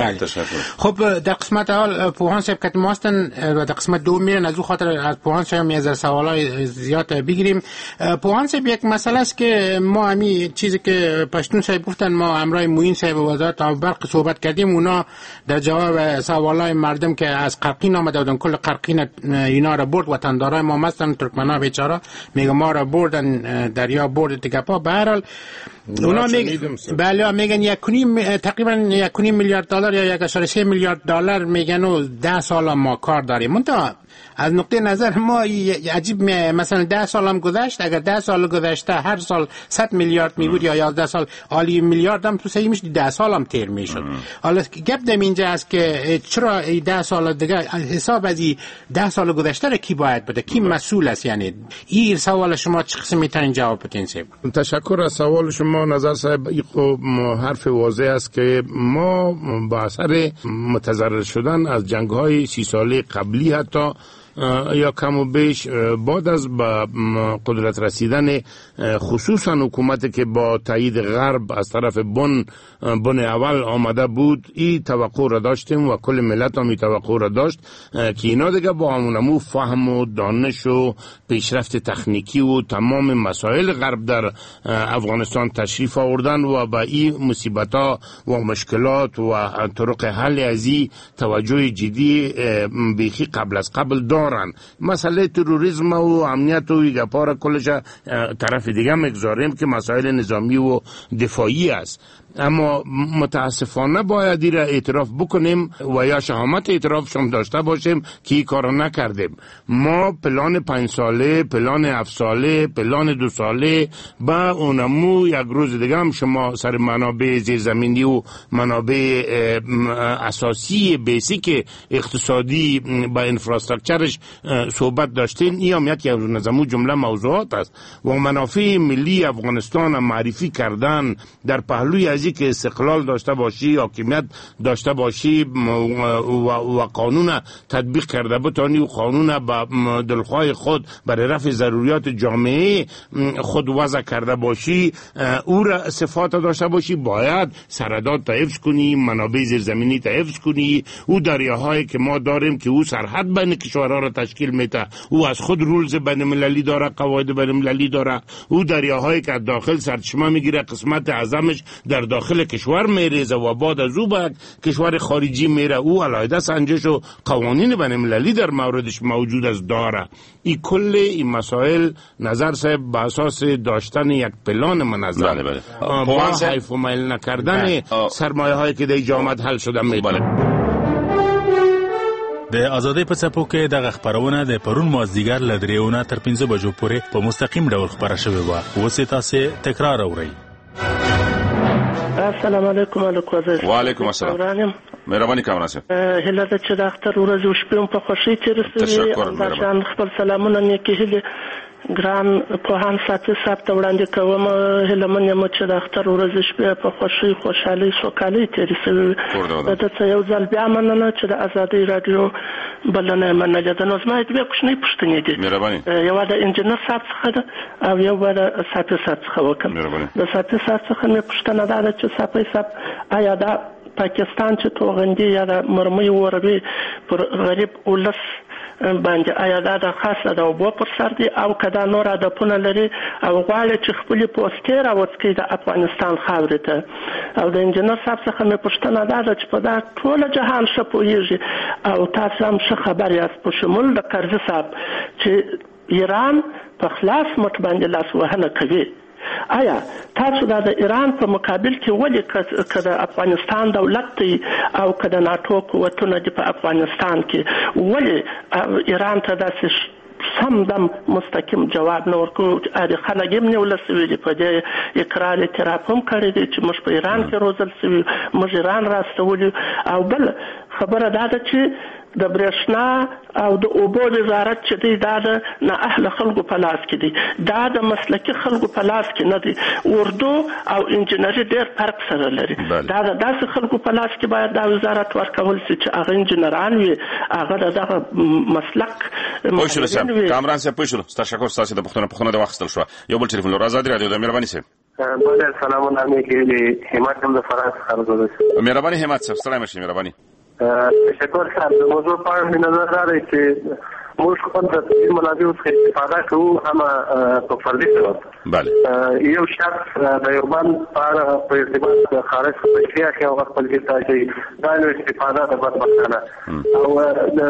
کیږي خب در قسمت اول پوهان صاحب که ماستن و در قسمت دوم میرن از او خاطر از پوهان صاحب یه سوالای زیاد بگیریم پوهان صاحب یک مسئله است که ما همین چیزی که پشتون صاحب گفتن ما امرای موین صاحب وزارت آب برق صحبت کردیم اونا در جواب سوالای مردم که از قرقین آمده بودن کل قرقین اینا را برد وطندارای ما مثلا ترکمن‌ها بیچاره میگه ما را بردن دریا برد دیگه پا به هر حال اونا بله میگن تقریبا 1.5 میلیارد دلار یا 1.3 میلیارد دلار میگن و 10 سال ما کار داریم منتها از نقطه نظر ما عجیب مثلا 10 سال هم گذشت اگر 10 سال گذشته هر سال 100 میلیارد می بود یا 11 سال عالی میلیارد هم تو صحیح میشه 10 سال هم تیر میشد حالا گپ دم اینجا است که چرا 10 سال دیگه حساب از 10 سال گذشته را کی باید بده کی مسئول است یعنی این سوال شما چه قسم میتونین جواب بدین صاحب تشکر از سوال شما نظر صاحب حرف واضح است که ما با اثر متضرر شدن از جنگ‌های 30 ساله قبلی حتی یا کم و بیش بعد از با قدرت رسیدن خصوصا حکومتی که با تایید غرب از طرف بن اول آمده بود این توقع را داشتیم و کل ملت هم این توقع را داشت که اینا دیگه با همونمو فهم و دانش و پیشرفت تکنیکی و تمام مسائل غرب در افغانستان تشریف آوردن و با این مصیبت ها و مشکلات و طرق حل ازی توجه جدی بیخی قبل از قبل دارن مسئله تروریسم و امنیت و گپارا کلش طرف دیگه مگذاریم که مسائل نظامی و دفاعی است اما متاسفانه باید این را اعتراف بکنیم و یا شهامت اعتراف شما داشته باشیم که این کار نکردیم ما پلان 5 ساله پلان 7 ساله پلان 2 ساله با اونمو یک روز دیگه هم شما سر منابع زیرزمینی و منابع اساسی بیسیک اقتصادی با انفراستراکچرش صحبت داشتین این هم یکی از نظمو جمله موضوعات است و منافع ملی افغانستان معرفی کردن در پهلوی از که استقلال داشته باشی حاکمیت داشته باشی و قانون تطبیق کرده بتانی و قانون با دلخواه خود برای رفع ضروریات جامعه خود وضع کرده باشی او را صفات داشته باشی باید سرحدات تا حفظ کنی منابع زیرزمینی تا حفظ کنی او دریاهایی که ما داریم که او سرحد بین کشورها را تشکیل میده او از خود رولز بین المللی داره قواعد بین المللی داره او دریاهایی که داخل سرچشمه میگیره قسمت اعظمش در داخل کشور میریزه و بعد از او به کشور خارجی میره او علیحده سنجش و قوانین بین المللی در موردش موجود است داره این کل این مسائل نظر صاحب با اساس داشتن یک پلان منظم با حیف و میل نکردن سرمایه هایی که در جامعه حل شده میباله د ازادۍ په څپو کې دغه خبرونه د پرون مازدیګر له 3 تر 5 بجو پورې په مستقیم ډول خبره شوې وه اوس یې تاسې تکرار اورئ السلام علیکم وعلیکم السلام مهرباني کوم ناصر هله د چې د اختر ورځ او شپه په خوشي تیر سوي او خپل سلامونه نیکی هله ګران پوهان ساتي صاحب ته وړاندې کوم هله منه چې د اختر ورځ شپه په خوشي خوشحالي سوکالي تیر سوي د څه یو ځل بیا مننه چې د ازادي رادیو بلنه منلې ده. نو زما دوه کوچنۍ پوښتنې دي. یو د انجنیر صاحب څخه ده او یو د صافي صاحب څخه وکم. د صافي صاحب څخه مې پوښتنه ده چې صافي صاحب آیا دا پاکستان چې توغندي یا د مرمۍ وروي پر غریب ولس باندې آیا دا د خاصه د اوبو پر سر دی او کدا نور هدفونه لري او غواړي چې خپل پوسټر راوځي د افغانستان خاورې ته. او د انجنیر صاحب څخه مې پوښتنه ده چې په دا ټول جهان ښه پوهیږي او تاسو هم ښه خبر یاست په شمول د کرزي صاحب چې ایران په خلاص مټ باندې لاس وهنه کوي. آیا تاسو دا د ایران په مقابل کې ولې کده افغانستان دولت دی او کده ناتو قوتونه دی په افغانستان کې ولې ایران ته داسې سم دم مستقیم جواب نه ورکوي؟ خلک یې نیول سوي دي په دې اقرار اعتراف هم کړی دی چې موږ په ایران کې روزل سوي، موږ ایران راستولي. او بل خبره دا ده چې د برېښنا او د اوبو وزارت چې دی دا د نااهله خلکو په لاس کې دی، دا د مسلکي خلکو په لاس کې نه دی. اردو او انجنیري ډېر فرق سره لري. دا د داسې خلکو په لاس کې باید دا وزارت ورکول شي چې هغه انجنیران وي، هغه دغه مسلک وي. کامران صاحب پوښتنه تشکر ستاسو د پښتنو د واخستل شو. یو بل ټلیفون لور آزاد رادیو د مهرباني صاحب. بله سلامونه علیکم. همت هم د فرانس خلکو ده. مهرباني همت صاحب ستړی مشه. مهرباني. تشکر صاحب. د موضوع په اړه مې نظر راغی چې موږ خپل د طبي منابعو څخه استفاده کوو هم په فردي ډول. بله. یو شخص د یو بند په ارتباط د خارج پیسې اخلي او خپل ځای ته اچوي. دا یو استفاده ده بدبختانه. او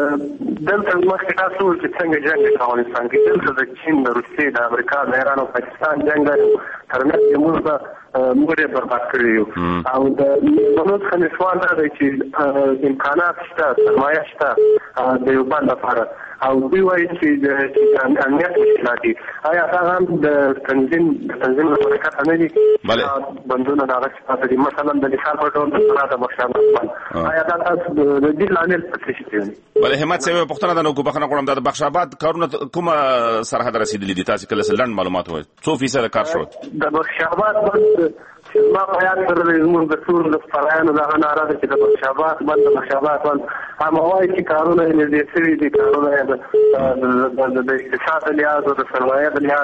دلته مخکې تاسو چې څنګه جنګ په افغانستان کې دلته د چین، د روسیې، د امریکا، د ایران او پاکستان جنګ ترمنځ موږ موږ برباد کړی یو. او د نوښت څخه سوال دا دی چې امکانات شته، سرمایه شته د یو بند لپاره او دوی وایي چې د امنیت مشکلات دي. آیا هغه هم د تنظیم لپاره کار نه دي؟ بندونه د هغه څه دي، مثلا د مثال په ډول د بخشابات بند. آیا دا تاسو د دې لامل څه شي؟ بله همت صاحب پوښتنه ده نو کو بخښنه غواړم د بخشابات کارونه کومه سرحد رسیدلي دي؟ تاسو کله لنډ معلومات وایي څو فیصد کار شو؟ د بخشابات بند ما په یاد سره زموږ د ټول د فرایانو دغه ناره ده چې د بخشابات بند هم وایي چې کارونه یې نږدې شوي دي، کارونه یې د اقتصاد د لحاظ او د سرمایه د لحاظ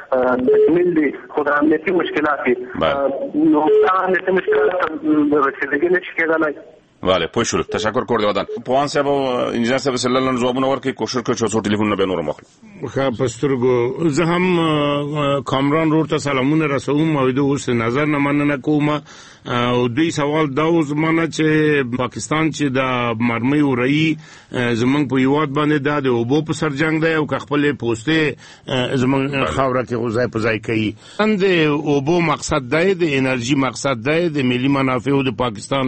تکمیل دي، خو د امنیتي مشکلات دي. نو هغه امنیتي مشکلات رسیدګي نشي کېدلی. بله پوه شولو. تشکر کور دی ودان. پوهان صاحب او انجینر صاحب سره لاندې ځوابونه ورکړي. کوشش کوي چې څو ټلیفونونه به نور مخلو. ښه په سترګو زه هم کامران رور ته سلامونه رسوم او د اوس نظر نه مننه کوم. او دوی سوال دا و زمانه چې پاکستان چې د مرمۍ ورایي زمونږ په هیواد باندې دا د اوبو په سر جنګ دی او که خپل پوسټې زمونږ خاوره کې غوځای په ځای کوي. د اوبو مقصد دی، د انرژي مقصد دی، د ملي منافعو د پاکستان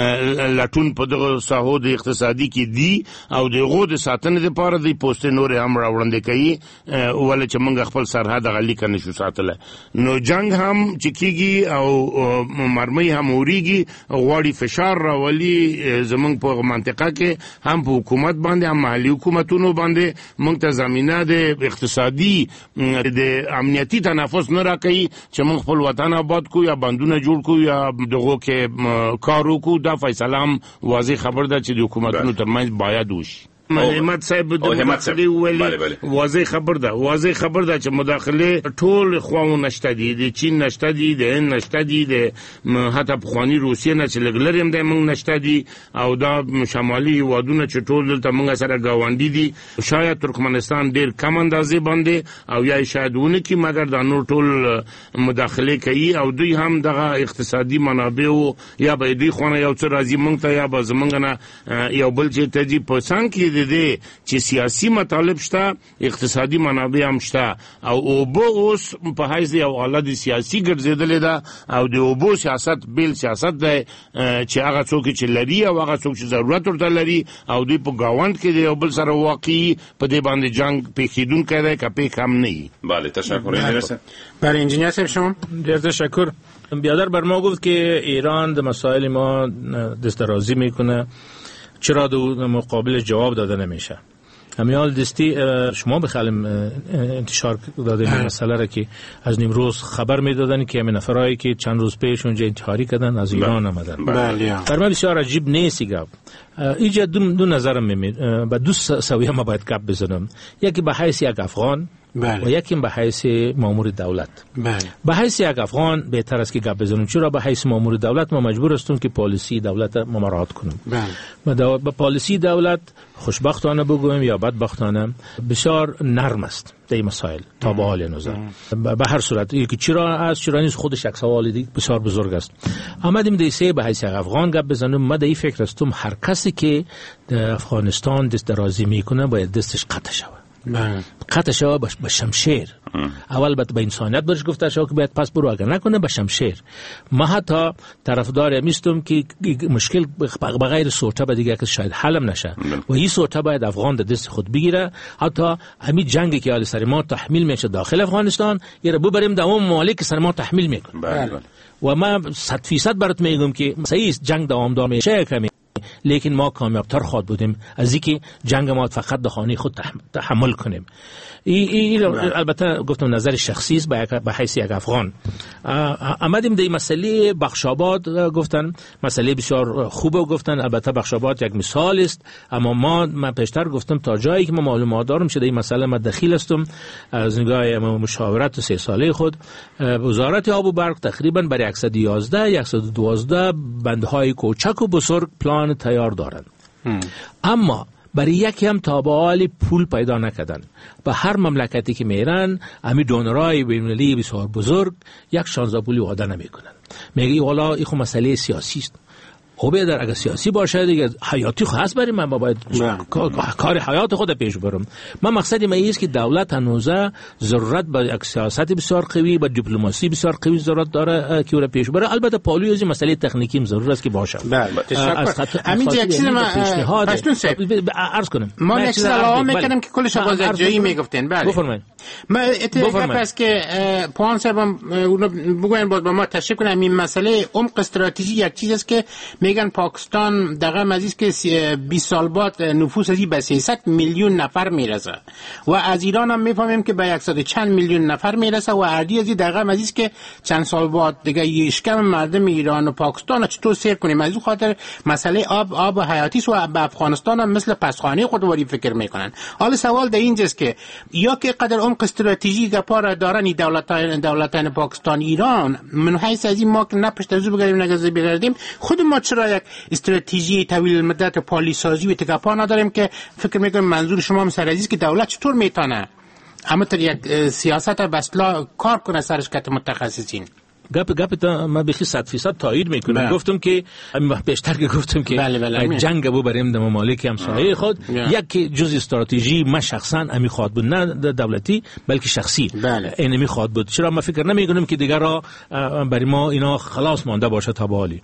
لټون په دغه ساحو د اقتصادي کې دي او دغه د ساتنې لپاره د پوسټې نور هم راوړاندې کوي ولې چې موږ خپل سرحد غلي کنه شو ساتله. نو جنگ هم چې کیږي او مرمۍ هم وریږي، غواړي فشار راولي زمونږ په منطقه کې هم په حکومت باندې هم محلي حکومتونو باندې موږ ته زمينه د اقتصادي د امنیتي تنفس نه راکړي چې موږ خپل وطن آباد کو یا بندونه جوړ کو یا دغه کې کار وکړو. دا فیصله هم واضح خبر ده چې د حکومتونو ترمنځ باید وشي. همت صاحب د مداخله ویلي واضح خبر ده چې مداخله ټول خواو نشته دي، د چین نشته دي، د هند نشته دي، د حتی پخوانی روسیې نه چې لګلر هم د موږ نشته دي او دا شمالي هیوادونه چې ټول دلته موږ سره گاونډي دي. شاید ترکمنستان ډیر کم اندازې باندې او یا شاید ونه کې مګر دا نور ټول مداخله کوي او دوی هم دغه اقتصادي منابع یا به دوی خونه یو څه راځي موږ ته یا به زمونږ نه یو بل چې ته دي په څنګه کې دي چې سیاسي مطالب شته، اقتصادي منابع هم شته او اوبو اوس په حیث یو آله د سیاسي ګرځېدلې ده او د اوبو سیاست بیل سیاست دی چې هغه څوک چې لري او هغه څوک چې ضرورت ورته لري او دوی په گاوند کې دی او بل سره واقعي په دې باندې جنگ پیښیدونکی دی که پیښ هم نه وي. بله تشکر. برای انجینیر صاحب شما ډېر تشکر. بیادر بر ما گفت که ایران در مسائل ما دست درازی میکنه، چرا در مقابل جواب داده نمیشه؟ امیال دستی شما بخالم انتشار دادیم مسئله را که از نیمروز خبر میدادن که همین نفرایی که چند روز پیش اونجا انتحاری کردن از ایران آمدن. بر من بسیار عجیب نیست گپ. اینجا دو نظرم میمید با دو سویه ما باید گپ بزنم. یکی به حیث یک افغان و یکی به حیث مامور دولت. به حیث یک افغان بهتر است که گپ بزنم، چرا به حیث مامور دولت ما مجبور هستیم که پالیسی دولت ما مراعات کنیم. با پالیسی دولت خوشبختانه بگویم یا بدبختانه بسیار نرم است در مسائل تا به حال نظر. به هر صورت یکی چرا از چرا نیست خودش یک سوال دیگه بسیار بزرگ است. آمدیم دیسه به حیث افغان گپ بزنم. ما در این فکر هستم هر کسی که در افغانستان دست درازی میکنه باید دستش قطع شود. قطع شود به شمشیر. اول به انسانیت برش گفته شود که باید پس برو، اگر نکنه به شمشیر. ما حتی طرفدار میستم که مشکل بغیر سوچه به دیگه که شاید حلم نشه و این سوچه باید افغان در دست خود بگیره. حتی همین جنگی که حال سر ما تحمیل میشه داخل افغانستان یه رو ببریم دوام ممالک که سر ما تحمیل میکنه. و ما 100% برات میگم که صحیح جنگ دوامدار میشه کمی، لیکن ما کامیابتر خواهد بودیم از اینکه جنگ ما فقط در خانه خود تحمل کنیم. این البته گفتم نظر شخصی است به حیث یک افغان. آمدیم در مسئله بخشاباد گفتن مسئله بسیار خوبه گفتن. البته بخشاباد یک مثال است، اما من پیشتر گفتم تا جایی که ما معلومات دارم شده این مسئله ما دخیل هستم از نگاه مشاورت 3 ساله خود. وزارت آب و برق تقریبا برای 111 بندهای کوچک و بزرگ پلان تیار دارند، اما برای یکی هم تا به حال پول پیدا نکردن. به هر مملکتی که میرن امی دونرای بین‌المللی بسیار بزرگ یک 16 پولی وعده نمیکنن. میگه والا این خو مسئله سیاسی است. خب اگر سیاسی باشه دیگه حیاتی خو هست برای من باید کار حیات خود پیش برم. من مقصدی من است که دولت هنوزه ضرورت به یک سیاست بسیار قوی و دیپلماسی بسیار قوی ضرورت داره که او را پیش بره. البته پالوی از مسئله تکنیکی هم ضرورت است که باشه. همین یک چیز من پشتون عرض کنم. ما یک چیز علاوه میکنم که کلش باز جایی میگفتین. بله بفرمایید. ما اتفاق است که پوان صاحب بگوین باز با ما تشریح کنم این مسئله عمق استراتژی یک چیز است که میگن پاکستان دقیقاً مزید که 20 سال بعد نفوس ازی به 300 میلیون نفر میرسه و از ایران هم میفهمیم که به 100 چند میلیون نفر میرسه و اردی ازی دقیقاً مزید که چند سال بعد دیگه یشکم مردم ایران و پاکستان چطور سیر کنیم. از این خاطر مسئله آب حیاتی و به افغانستان هم مثل پسخانه خودواری فکر میکنن. حالا سوال در اینجاست که یا که قدر عمق استراتژی گپار دارن دولتان پاکستان ایران من حیث از این ما که نپشت از بگیریم نگذاری بگردیم خود ما چرا یک استراتژی طویل المدت پالیسی سازی و تکاپا نداریم که فکر میکنم منظور شما هم سر عزیز که دولت چطور میتونه اما تر یک سیاست بسلا کار کنه سرش کت متخصصین. گپ تا ما بخی 100% تایید میکنم. گفتم که بیشتر که گفتم که جنگ ابو بریم در ممالک همسایه خود یک جزء استراتژی ما شخصا امی خواد بود، نه دولتی بلکه شخصی اینمی خواد بود. چرا ما فکر نمیکنم که دیگر را برای ما اینا خلاص مانده باشه تا بالی.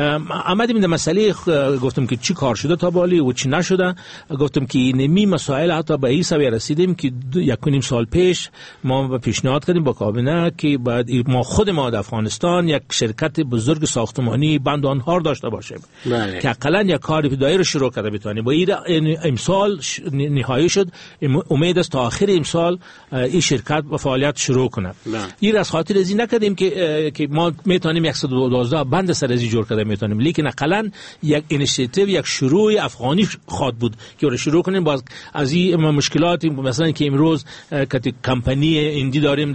آمدیم در مسئله گفتم که چی کار شده تا بالی و چی نشده. گفتم که اینمی مسائل حتی به این سویه رسیدیم که 1.5 سال پیش ما پیشنهاد کردیم با کابینه که بعد ما خود ما افغانستان یک شرکت بزرگ ساختمانی بند آنهار داشته باشیم که حداقل یک کار ابتدایی رو شروع کرده بتونیم. با این امسال نهایی شد، امید است تا آخر امسال این شرکت با فعالیت شروع کنه. این از خاطر ازی نکردیم که ما میتونیم 112 بند سرازی جور کرده میتونیم، لیکن حداقل یک اینیشیتیو یک شروع افغانی خواد بود که رو شروع کنیم. باز از این مشکلاتی مثلا که امروز کمپانی ایندی داریم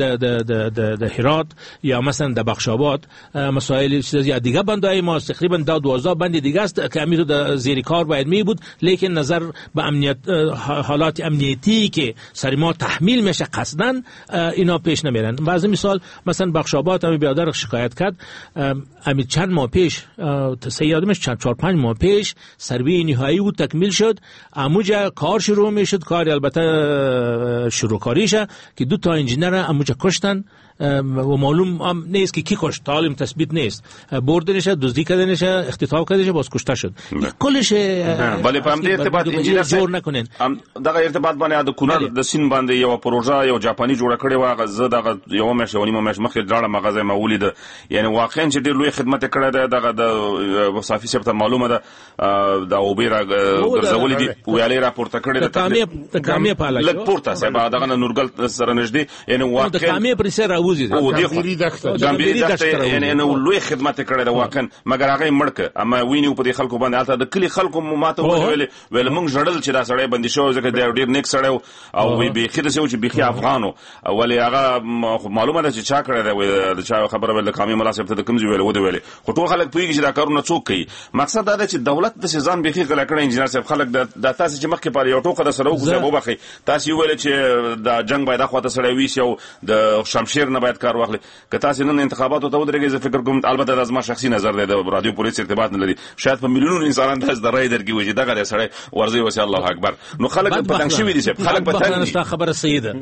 در هرات یا مثلا در بخشاباد مسائل چیزی دیگه بندای ما تقریبا 12 بند دیگه است که امیر در زیر کار باید می بود، لیکن نظر به امنیت حالات امنیتی که سر ما تحمیل میشه قصداً اینا پیش نمیرن. بعضی مثال مثلا بخشاباد هم بیادر شکایت کرد امیر چند ماه پیش سیادمش 4-5 ماه پیش سروی نهایی بود تکمیل شد، اموجا کار شروع میشد. کار البته شروع کاریشه که 2 تا انجینر اموجا کشتن معلوم نیست که کی کشت، عالم تثبیت نیست، بردنش، دزدی کردنش، اختطاف کردنش، باز کشته شد. کلش ولی په همدې ارتباط انجینر جوړ نکنین. دغه ارتباط باندې د کونړ د سین باندې یو پروژه یو جاپانی جوړه کړې و، زه دغه یو میاشت ونیمه میاشت مخکې لاړم مغازه ما ولید، یعنی واقعا چې ډېر لوی خدمت کړی دی. دغه د صافي صاحب ته معلومه ده د اوبیرا ګرځولې دي ویالې راپورته کړې ده د کامیه په علاقه لږ پورته صاحب دغه نورګل سره نږدې، یعنی واقعا د کامیه پر سر راوځي ګامبيري دښته، یعنی نو لوی خدمت کړی دی واقعا، مګر هغه مړک اما ویني په دې خلکو باندې البته د کلی خلکو ماته ویل موږ ژړل چې دا سړی بندي شو ځکه دا ډیر نیک سړی او وی به خیر سوي چې بيخي افغانو، ولی هغه معلومه ده چې چا کړی دی، د چا خبره ول کامی مناسب ته کوم ویل و دی ویل، خو ټول خلک پوهیږي چې دا کارونه څوک کوي. مقصد دا ده چې دولت د ځان بيخي غلا کړی. انجینر صاحب خلک د تاسو چې مخکې پر یو ټوکه د سره وګورئ وبخي، تاسو ویل چې د جنگ باید اخواته سړی ویش او د شمشیر نه باید کار واخلي. که تاسو نن انتخاباتو ته ودرېږئ زه فکر کوم البته د زما شخصي نظر دی، د رادیو پولیس ارتباط نه لري، شاید په میلیونونو انسانان تاسو د رای درکې وي چې دغه سړی ورځي وسی الله اکبر. نو خلک په تنګ شوي دي، خلک په تنګ ستا خبره سیده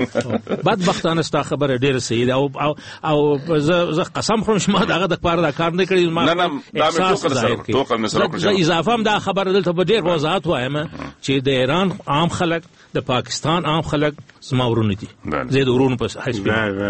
بدبختانه ستا خبره ډیره سیده او زه قسم خورم چې ما دغه د پاره دا کار نه کړی. نه دا مې ټوکل مې سره کړی. اضافه هم دا خبره دلته په ډیر وضاحت وایم چې د ایران عام خلک د پاکستان عام خلک زما ورونه دي، زه د ورونو په حیث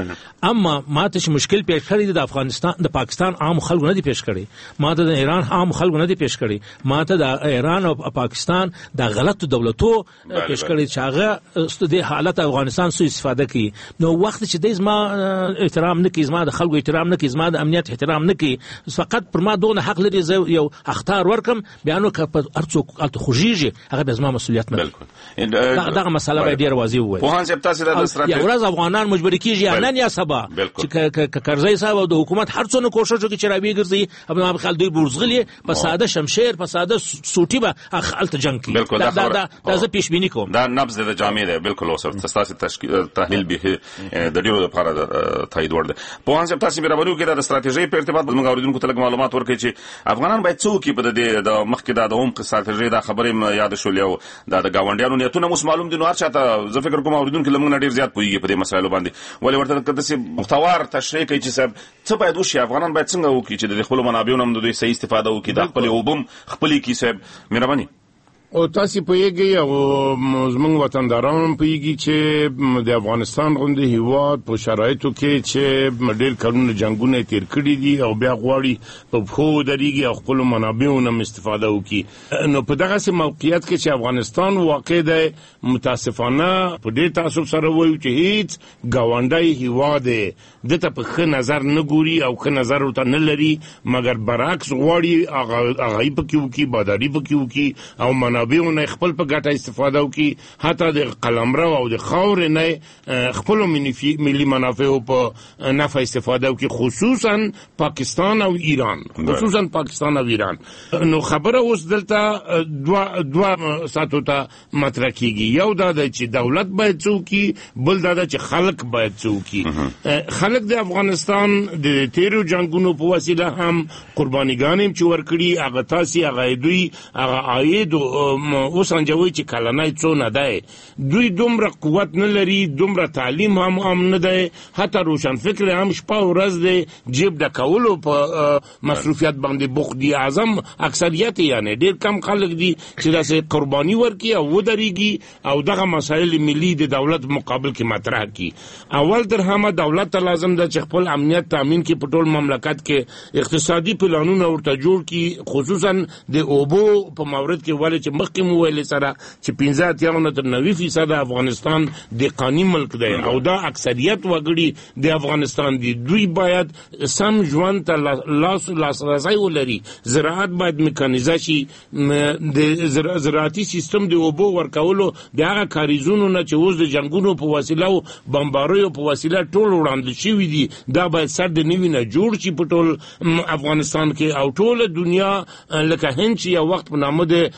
اما ماته چې مشکل پیښ کړی د افغانستان د پاکستان عام خلکو نه دي پیښ کړی، ماته د ایران عام خلکو نه دي پیښ کړی، ماته د ایران او پاکستان د غلطو دولتو پیښ کړی چې هغه د حالت افغانستان سو استفاده کوي. نو وخت چې د زما احترام نه کوي، زما د خلکو احترام نه کوي، زما د امنیت احترام نه کوي، فقط پر ما دون حق لري زه یو اختار ورکم بیانو که په ارڅو الته خوږیږي هغه به زما مسؤلیت نه. دغه مسله به ډیر واضح وي. په هانڅ تاسو د استراتیژي یو ورځ افغانان مجبور کیږي نن یا سبا چې کرزی صاحب او د حکومت هر څونه کوشش وکړي چې راوي ګرځي، ابو ما خل دوی برزغلی په ساده شمشیر په ساده سوټي به الته جنگ کوي. دا زه پیش بینی کوم، دا نبض د جامع ده بالکل اوسه تاسو تحلیل به د ډیرو لپاره تایید ورده. په هانڅ تاسو به راوړو کې د استراتیژي په ارتباط موږ اوریدونکو ته لږ معلومات ورکړي چې افغانان باید څوک په د مخکې د عمق استراتیژي د خبرې یاد شولې او د گاونډیانو نیتونه مو معلوم دي. نو هر چاته زه فکر کوم اوریدونکو لمونږ ډیر زیات پوهیږي په دې مسایلو باندې، ولې ورته کده سي محتوار تشریح کوي چې صاحب څه باید وشي، افغانان باید څنګه وکړي چې د خپل منابعونو هم د دوی صحیح استفاده وکړي، د خپل وبم خپل کی صاحب مهرباني. او تاسو پوهیږئ او زموږ وطنداران پوهیږي چې د افغانستان غوندې هیواد په شرایطو کې چې ډېر کلونه جنگونه تیر کړي دي او بیا غواړي په خو درېږي او خپل منابعونو استفاده وکړي. نو په دغه سي موقعیت کې چې افغانستان واقع دی، متاسفانه په دې تعصب سره وایو چې هیڅ گاونډي هیواد دته په ښه نظر نه ګوري او ښه نظر ورته نه لري، مګر برعکس غواړي هغه پکې وکړي، باداري پکې وکړي او منابعونه خپل په ګټه استفاده وکړي، حتی د قلمرو او د خاورې نه خپل ملي منافع په نفع استفاده وکړي، خصوصا پاکستان او ایران. نو خبره اوس دلته دوا ساتو ته مطرح کیږي. یو دا چې دولت باید څوکي، بل دا چې خلک باید څوکي. خلک د افغانستان د تیرو جنگونو په وسیله هم قربانیګانې چې ورکړي، هغه تاسو هغه دوی هغه عاید اوس انجوي چې کلنای څونه دی، دوی دومره قوت نه لري، دومره تعلیم هم نه دی، حتی روشن فکر هم شپه ورځ دی جیب د کولو په مصروفیت باندې بوخت دي. اعظم اکثریت یعنی ډیر کم خلک دي چې داسې قرباني ورکړي او ودرېږي او دغه مسایل ملي د دولت مقابل کې مطرح کړي. اول تر همه دولت ته لازم ده چې خپل امنیت تامین کې په ټول مملکت کې اقتصادي پلانونه ورته جوړ کړي، خصوصا د اوبو په مورد کې ولې چې مخکې مو ویل سره چې 15 تر 90% افغانستان د قانوني ملک دی او دا اکثریت وګړي د افغانستان دي، دوی باید سم ژوند ته لاسرسی ولري. زراعت باید میکانیزه شي، د زراعتي سیستم د اوبو ورکولو د هغه کاریزونو نه چې اوس د جنگونو په وسیله او بمباریو په وسیله ټول وړاندې شوي دي، دا باید سر د نوي نه جوړ شي په ټول افغانستان کې او ټول دنیا لکه هند چې یو وخت په نامه د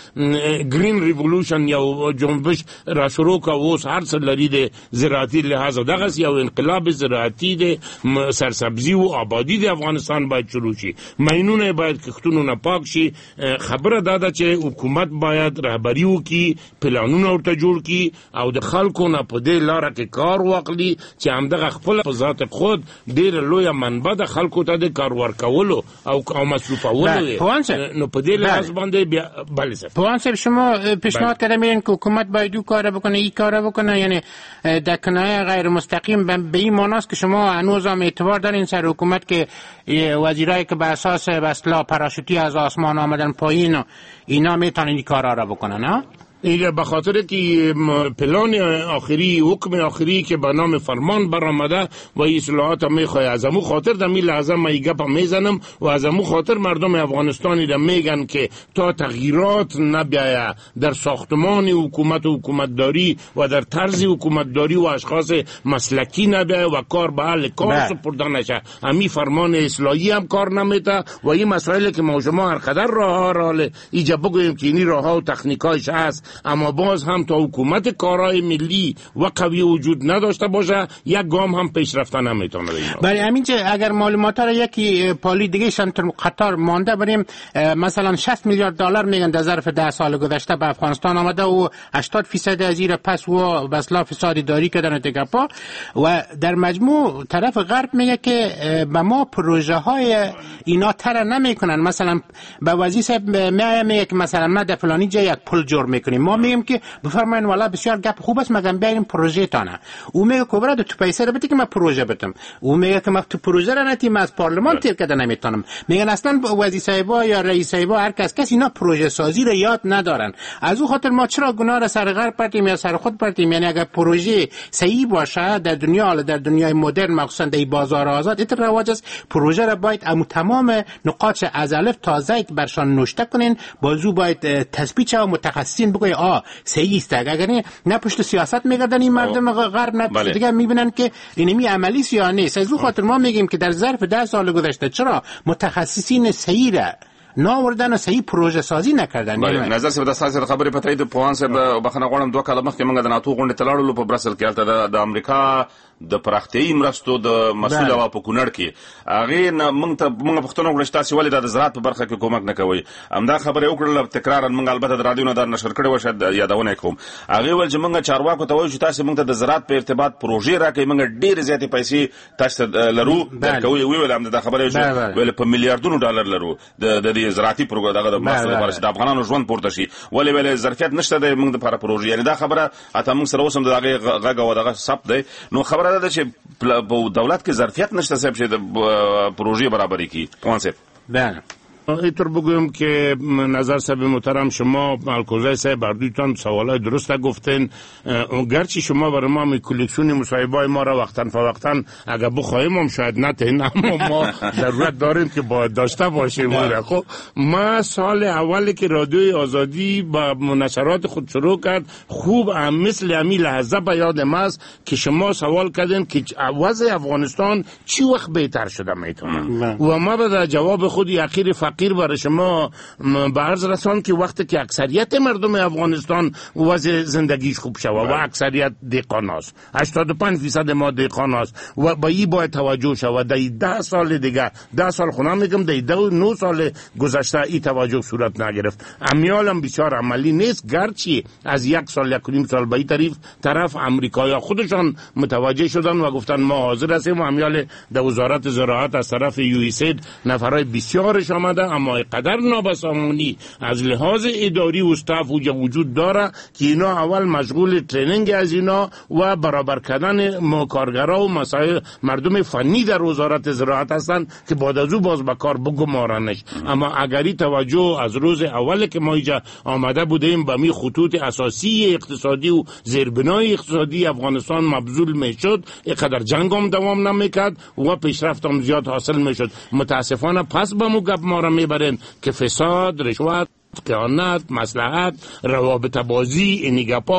گرین ریولوشن یا جنبش را شروع که اوس هر څه لري د زراعتي لحاظ دغه یو انقلاب زراعتي د سرسبزي او آبادی د افغانستان باید شروع شي. ماینونه باید کښتونه پاک شي. خبره ده چې حکومت باید رهبری وکړي، پلانونه ورته جوړ کړي او د خلکو نه په دې لاره کې کار واخلي چې همدغه خپل په ذات خود ډېره لویه منبع د خلکو ته د کار ورکولو او مصرفولو نو په دې لحاظ باندې بیا بله صاحب پوهان صاحب شما پیشنهاد کرده میرین که حکومت باید او کار بکنه ای کار بکنه، یعنی در کنایه غیر مستقیم به این معناست که شما هنوز هم اعتبار دارین سر حکومت که وزیرایی که به اساس اصطلاح پاراشوتی از آسمان آمدن پایین اینا میتونن این کارا را بکنن ها؟ این به خاطر که پلان آخری حکم آخری که به نام فرمان برآمده و اصلاحات میخواد از امو خاطر در می لحظه من گپ میزنم و از امو خاطر مردم افغانستانی در میگن که تا تغییرات نبیاید در ساختمان حکومت و حکومتداری و در طرز حکومتداری و اشخاص مسلکی نبیاید و کار به حل کار سپرده نشه، امی فرمان اصلاحی هم کار نمیده و این مسائل که ما شما هر قدر راه ایجا بگوییم که این راه و تکنیکایش هست، اما باز هم تا حکومت کارهای ملی و قوی وجود نداشته باشه یک گام هم پیشرفته نمیتونه. برای همین که اگر معلومات را یکی پالی دیگه شنتر قطار مانده بریم، مثلا 60 میلیارد دلار میگن در ظرف 10 سال گذشته به افغانستان آمده و 80% از این پس و بسلا فساد داری کردن تگپا و در مجموع طرف غرب میگه که به ما پروژه های اینا تر نمیکنن. مثلا به وزیر صاحب میگه که مثلا ما در فلانی جای یک پل جور میکنیم، ما میگیم که بفرمایین والا بسیار گپ خوب است مگم بیاریم پروژه تانه. او میگه کبرا تو پیسه رو بده که من پروژه بدم، او میگه که من تو پروژه را نتیم از پارلمان تیر کده نمیتونم. میگن اصلا وزیر صاحبا یا رئیس صاحبا هر کس اینا پروژه سازی رو یاد ندارن. از او خاطر ما چرا گناه را سر غرب پرتیم یا سر خود پرتیم؟ یعنی اگر پروژه صحیح باشه در دنیای مدرن مخصوصا در بازار آزاد این رواج است، پروژه را باید تمام نقاط از الف تا زید برشان نوشته کنین، بازو باید تثبیت و متخصصین بگوی صحیح است. اگر نه پشت سیاست میگردن این مردم غرب نه دیگه میبینن که اینمی عملی یا نیست. از اون خاطر ما میگیم که در ظرف 10 سال گذشته چرا متخصصین صحیح را ناوردن و صحیح پروژه سازی نکردن. نظر څه د ساسي خبرې پته د پوهان صاحب بخنه غواړم 2 کاله مخکې موږ د ناتو غونډې تلاړو په برسل کې البته د امریکا د پراختیايي مرستو د مسؤل او په کونړ کې هغه موږ پښتون وګړشتا چې ولې د زراعت په برخه کې کومک نه کوي. همدا خبره وکړل تکرار موږ البته د رادیو نه در نشر کړي وشه یادونه کوم. هغه ول چې موږ چارواکو ته وایو چې تاسو موږ ته د زراعت په ارتباط پروژې راکې موږ ډېر زیاتې پیسې تاسو لرو درکوي ویل هم د خبره ویل په میلیارډونو ډالر لرو د زراعتي پروګرام دغه د مخه لپاره چې د افغانانو ژوند پورته شي ولې ظرفیت نشته د موږ د لپاره پروژې. یعنی دا خبره اته موږ سره اوسم دغه غږ او دغه ثبت دی. نو خبره ده چې په دولت کې ظرفیت نشته صاحب چې د پروژې برابرۍ کی کانسپت. بله اینطور بگویم که نظر صاحب محترم شما الکوزای صاحب بردویتان سوالای درست گفتین. گرچه شما برای ما می کلکسیون مصاحبه‌های ما را وقتاً فوقتاً اگر بخواهیم هم شاید نتین، اما ما ضرورت داریم که باید داشته باشیم. خب ما سال اولی که رادیوی آزادی با نشرات خود شروع کرد خوب مثل همین لحظه به یادم است که شما سوال کردین که وضع افغانستان چی وقت بهتر شده میتونه و ما به جواب خود اخیر فقیر برای شما به عرض رسان که وقتی که اکثریت مردم افغانستان وضع زندگیش خوب شود و اکثریت دهقان است، 85% ما دهقان است و با این باید توجه شود. در 10 سال دیگه 10 سال خونم میگم در 9 سال گذشته این توجه صورت نگرفت. امیالم بسیار عملی نیست، گرچه از 1 سال 1.5 سال به این طرف امریکایی خودشان متوجه شدن و گفتن ما حاضر هستیم و امیال در وزارت زراعت از طرف USAID نفرای بسیارش آمده، اما قدر نابسامانی از لحاظ اداری و استاف وجود داره که اینا اول مشغول ترینینگ از اینا و برابر کردن کارگرها و مسائل مردم فنی در وزارت زراعت هستند که بعد از او باز به کار بگمارنش. اما اگری توجه از روز اول که ما اینجا آمده بودیم به می خطوط اساسی اقتصادی و زیربنای اقتصادی افغانستان مبذول میشد، اینقدر جنگ هم دوام نمیکرد و پیشرفت هم زیاد حاصل میشد. متاسفانه پس به مو گپ ما را میبرن که فساد، رشوت، خیانت، مصلحت، روابط بازی، اینیگپا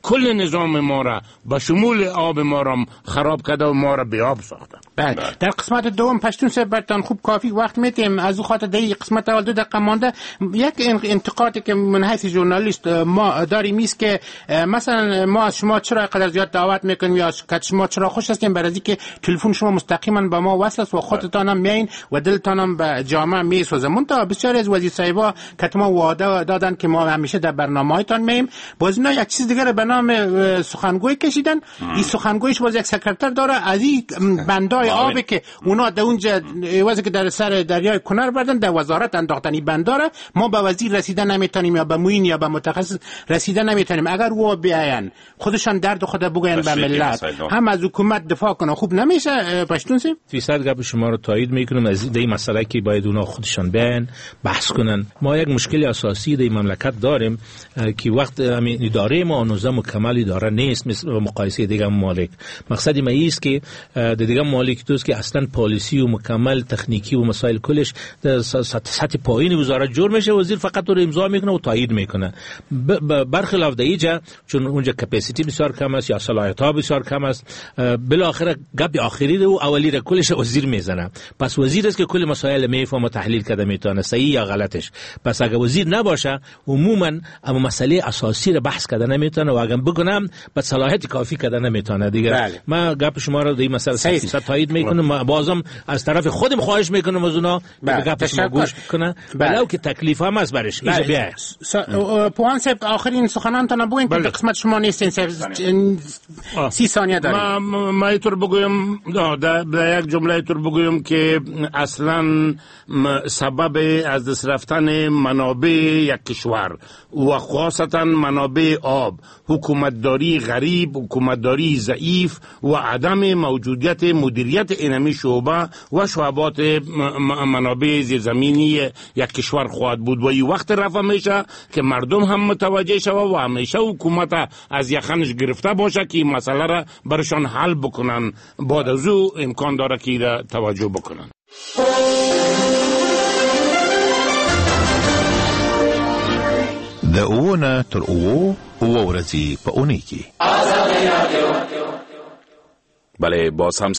کل نظام ما را به شمول آب ما را خراب کرده و ما را به آب ساخته. در قسمت دوم پشتون صاحب برتان خوب کافی وقت میتیم، از او خاطر در قسمت اول 2 دقیقه مانده یک انتقادی که من حیث ژورنالیست ما داریم است که مثلا ما از شما چرا قدر زیاد دعوت میکنیم یا شما چرا خوش هستیم برای اینکه تلفن شما مستقیما به ما وصل است و خودتان هم میین و دلتان هم به جامعه میسوزه. منتها بسیاری از وزیر صاحبا که ما وعده دادن که ما همیشه در برنامه‌هایتان میم، باز اینا یک چیز دیگه به نام سخنگوی کشیدن. این سخنگویش باز یک سکرتر داره از این بندای آبی که اونا در اونجا واسه که در سر دریای کنر بردن در وزارت انداختن این بنداره، ما به وزیر رسیدن نمیتونیم یا به معین یا به متخصص رسیدن نمیتونیم. اگر او بیاین خودشان درد خود بگوین به ملت هم از حکومت دفاع کنه خوب نمیشه. پشتون سی 300 گپ شما رو تایید میکنم از این مسئله که باید اونا خودشان بیان بحث کنن. ما یک مشکل اساسی در این مملکت داریم که وقت همین اداره ما نظام مکمل اداره نیست مثل مقایسه دیگه ممالک. مقصد ما است که دیگه ممالک دوست که اصلا پالیسی و مکمل تکنیکی و مسائل کلش در سطح پایین وزارت جور میشه، وزیر فقط رو امضا میکنه و تایید میکنه. برخلاف دیجا چون اونجا کپاسیتی بسیار کم است یا صلاحیت ها بسیار کم است، بالاخره گپ آخری رو اولی رو کلش وزیر میزنه. پس وزیر است که کل مسائل میفهمه تحلیل کرده میتونه صحیح یا غلطش. پس اگه وزیر نباشه عموما اما مسئله اساسی رو بحث کرده نمیتونه و اگه بگم با صلاحیت کافی کرده نمیتونه دیگه. ما گپ شما رو در این مسئله 100% تایید میکنم. بازم از طرف خودم خواهش میکنم از اونا گپ شما گوش کنه ولو که تکلیف هم از برش اینجا بیا. پوان صاحب آخرین سخنانتان بگوین که قسمت شما نیستین 30 ثانیه داریم. ما اینطور بگویم در یک جمله اینطور بگویم که اصلا سبب از دست رفتن منابع یک کشور و خاصتا منابع آب حکومتداری غریب، حکومتداری ضعیف و عدم موجودیت مدیریت اینمی شعبه و شعبات منابع زیرزمینی یک کشور خواهد بود و این وقت رفع میشه که مردم هم متوجه شوه و همیشه حکومت از یخنش گرفته باشه که این مسئله را برشان حل بکنن. بعد از او امکان داره که را توجه بکنن. د اوونه تر اوو ورځې په اونۍ کې بله باز هم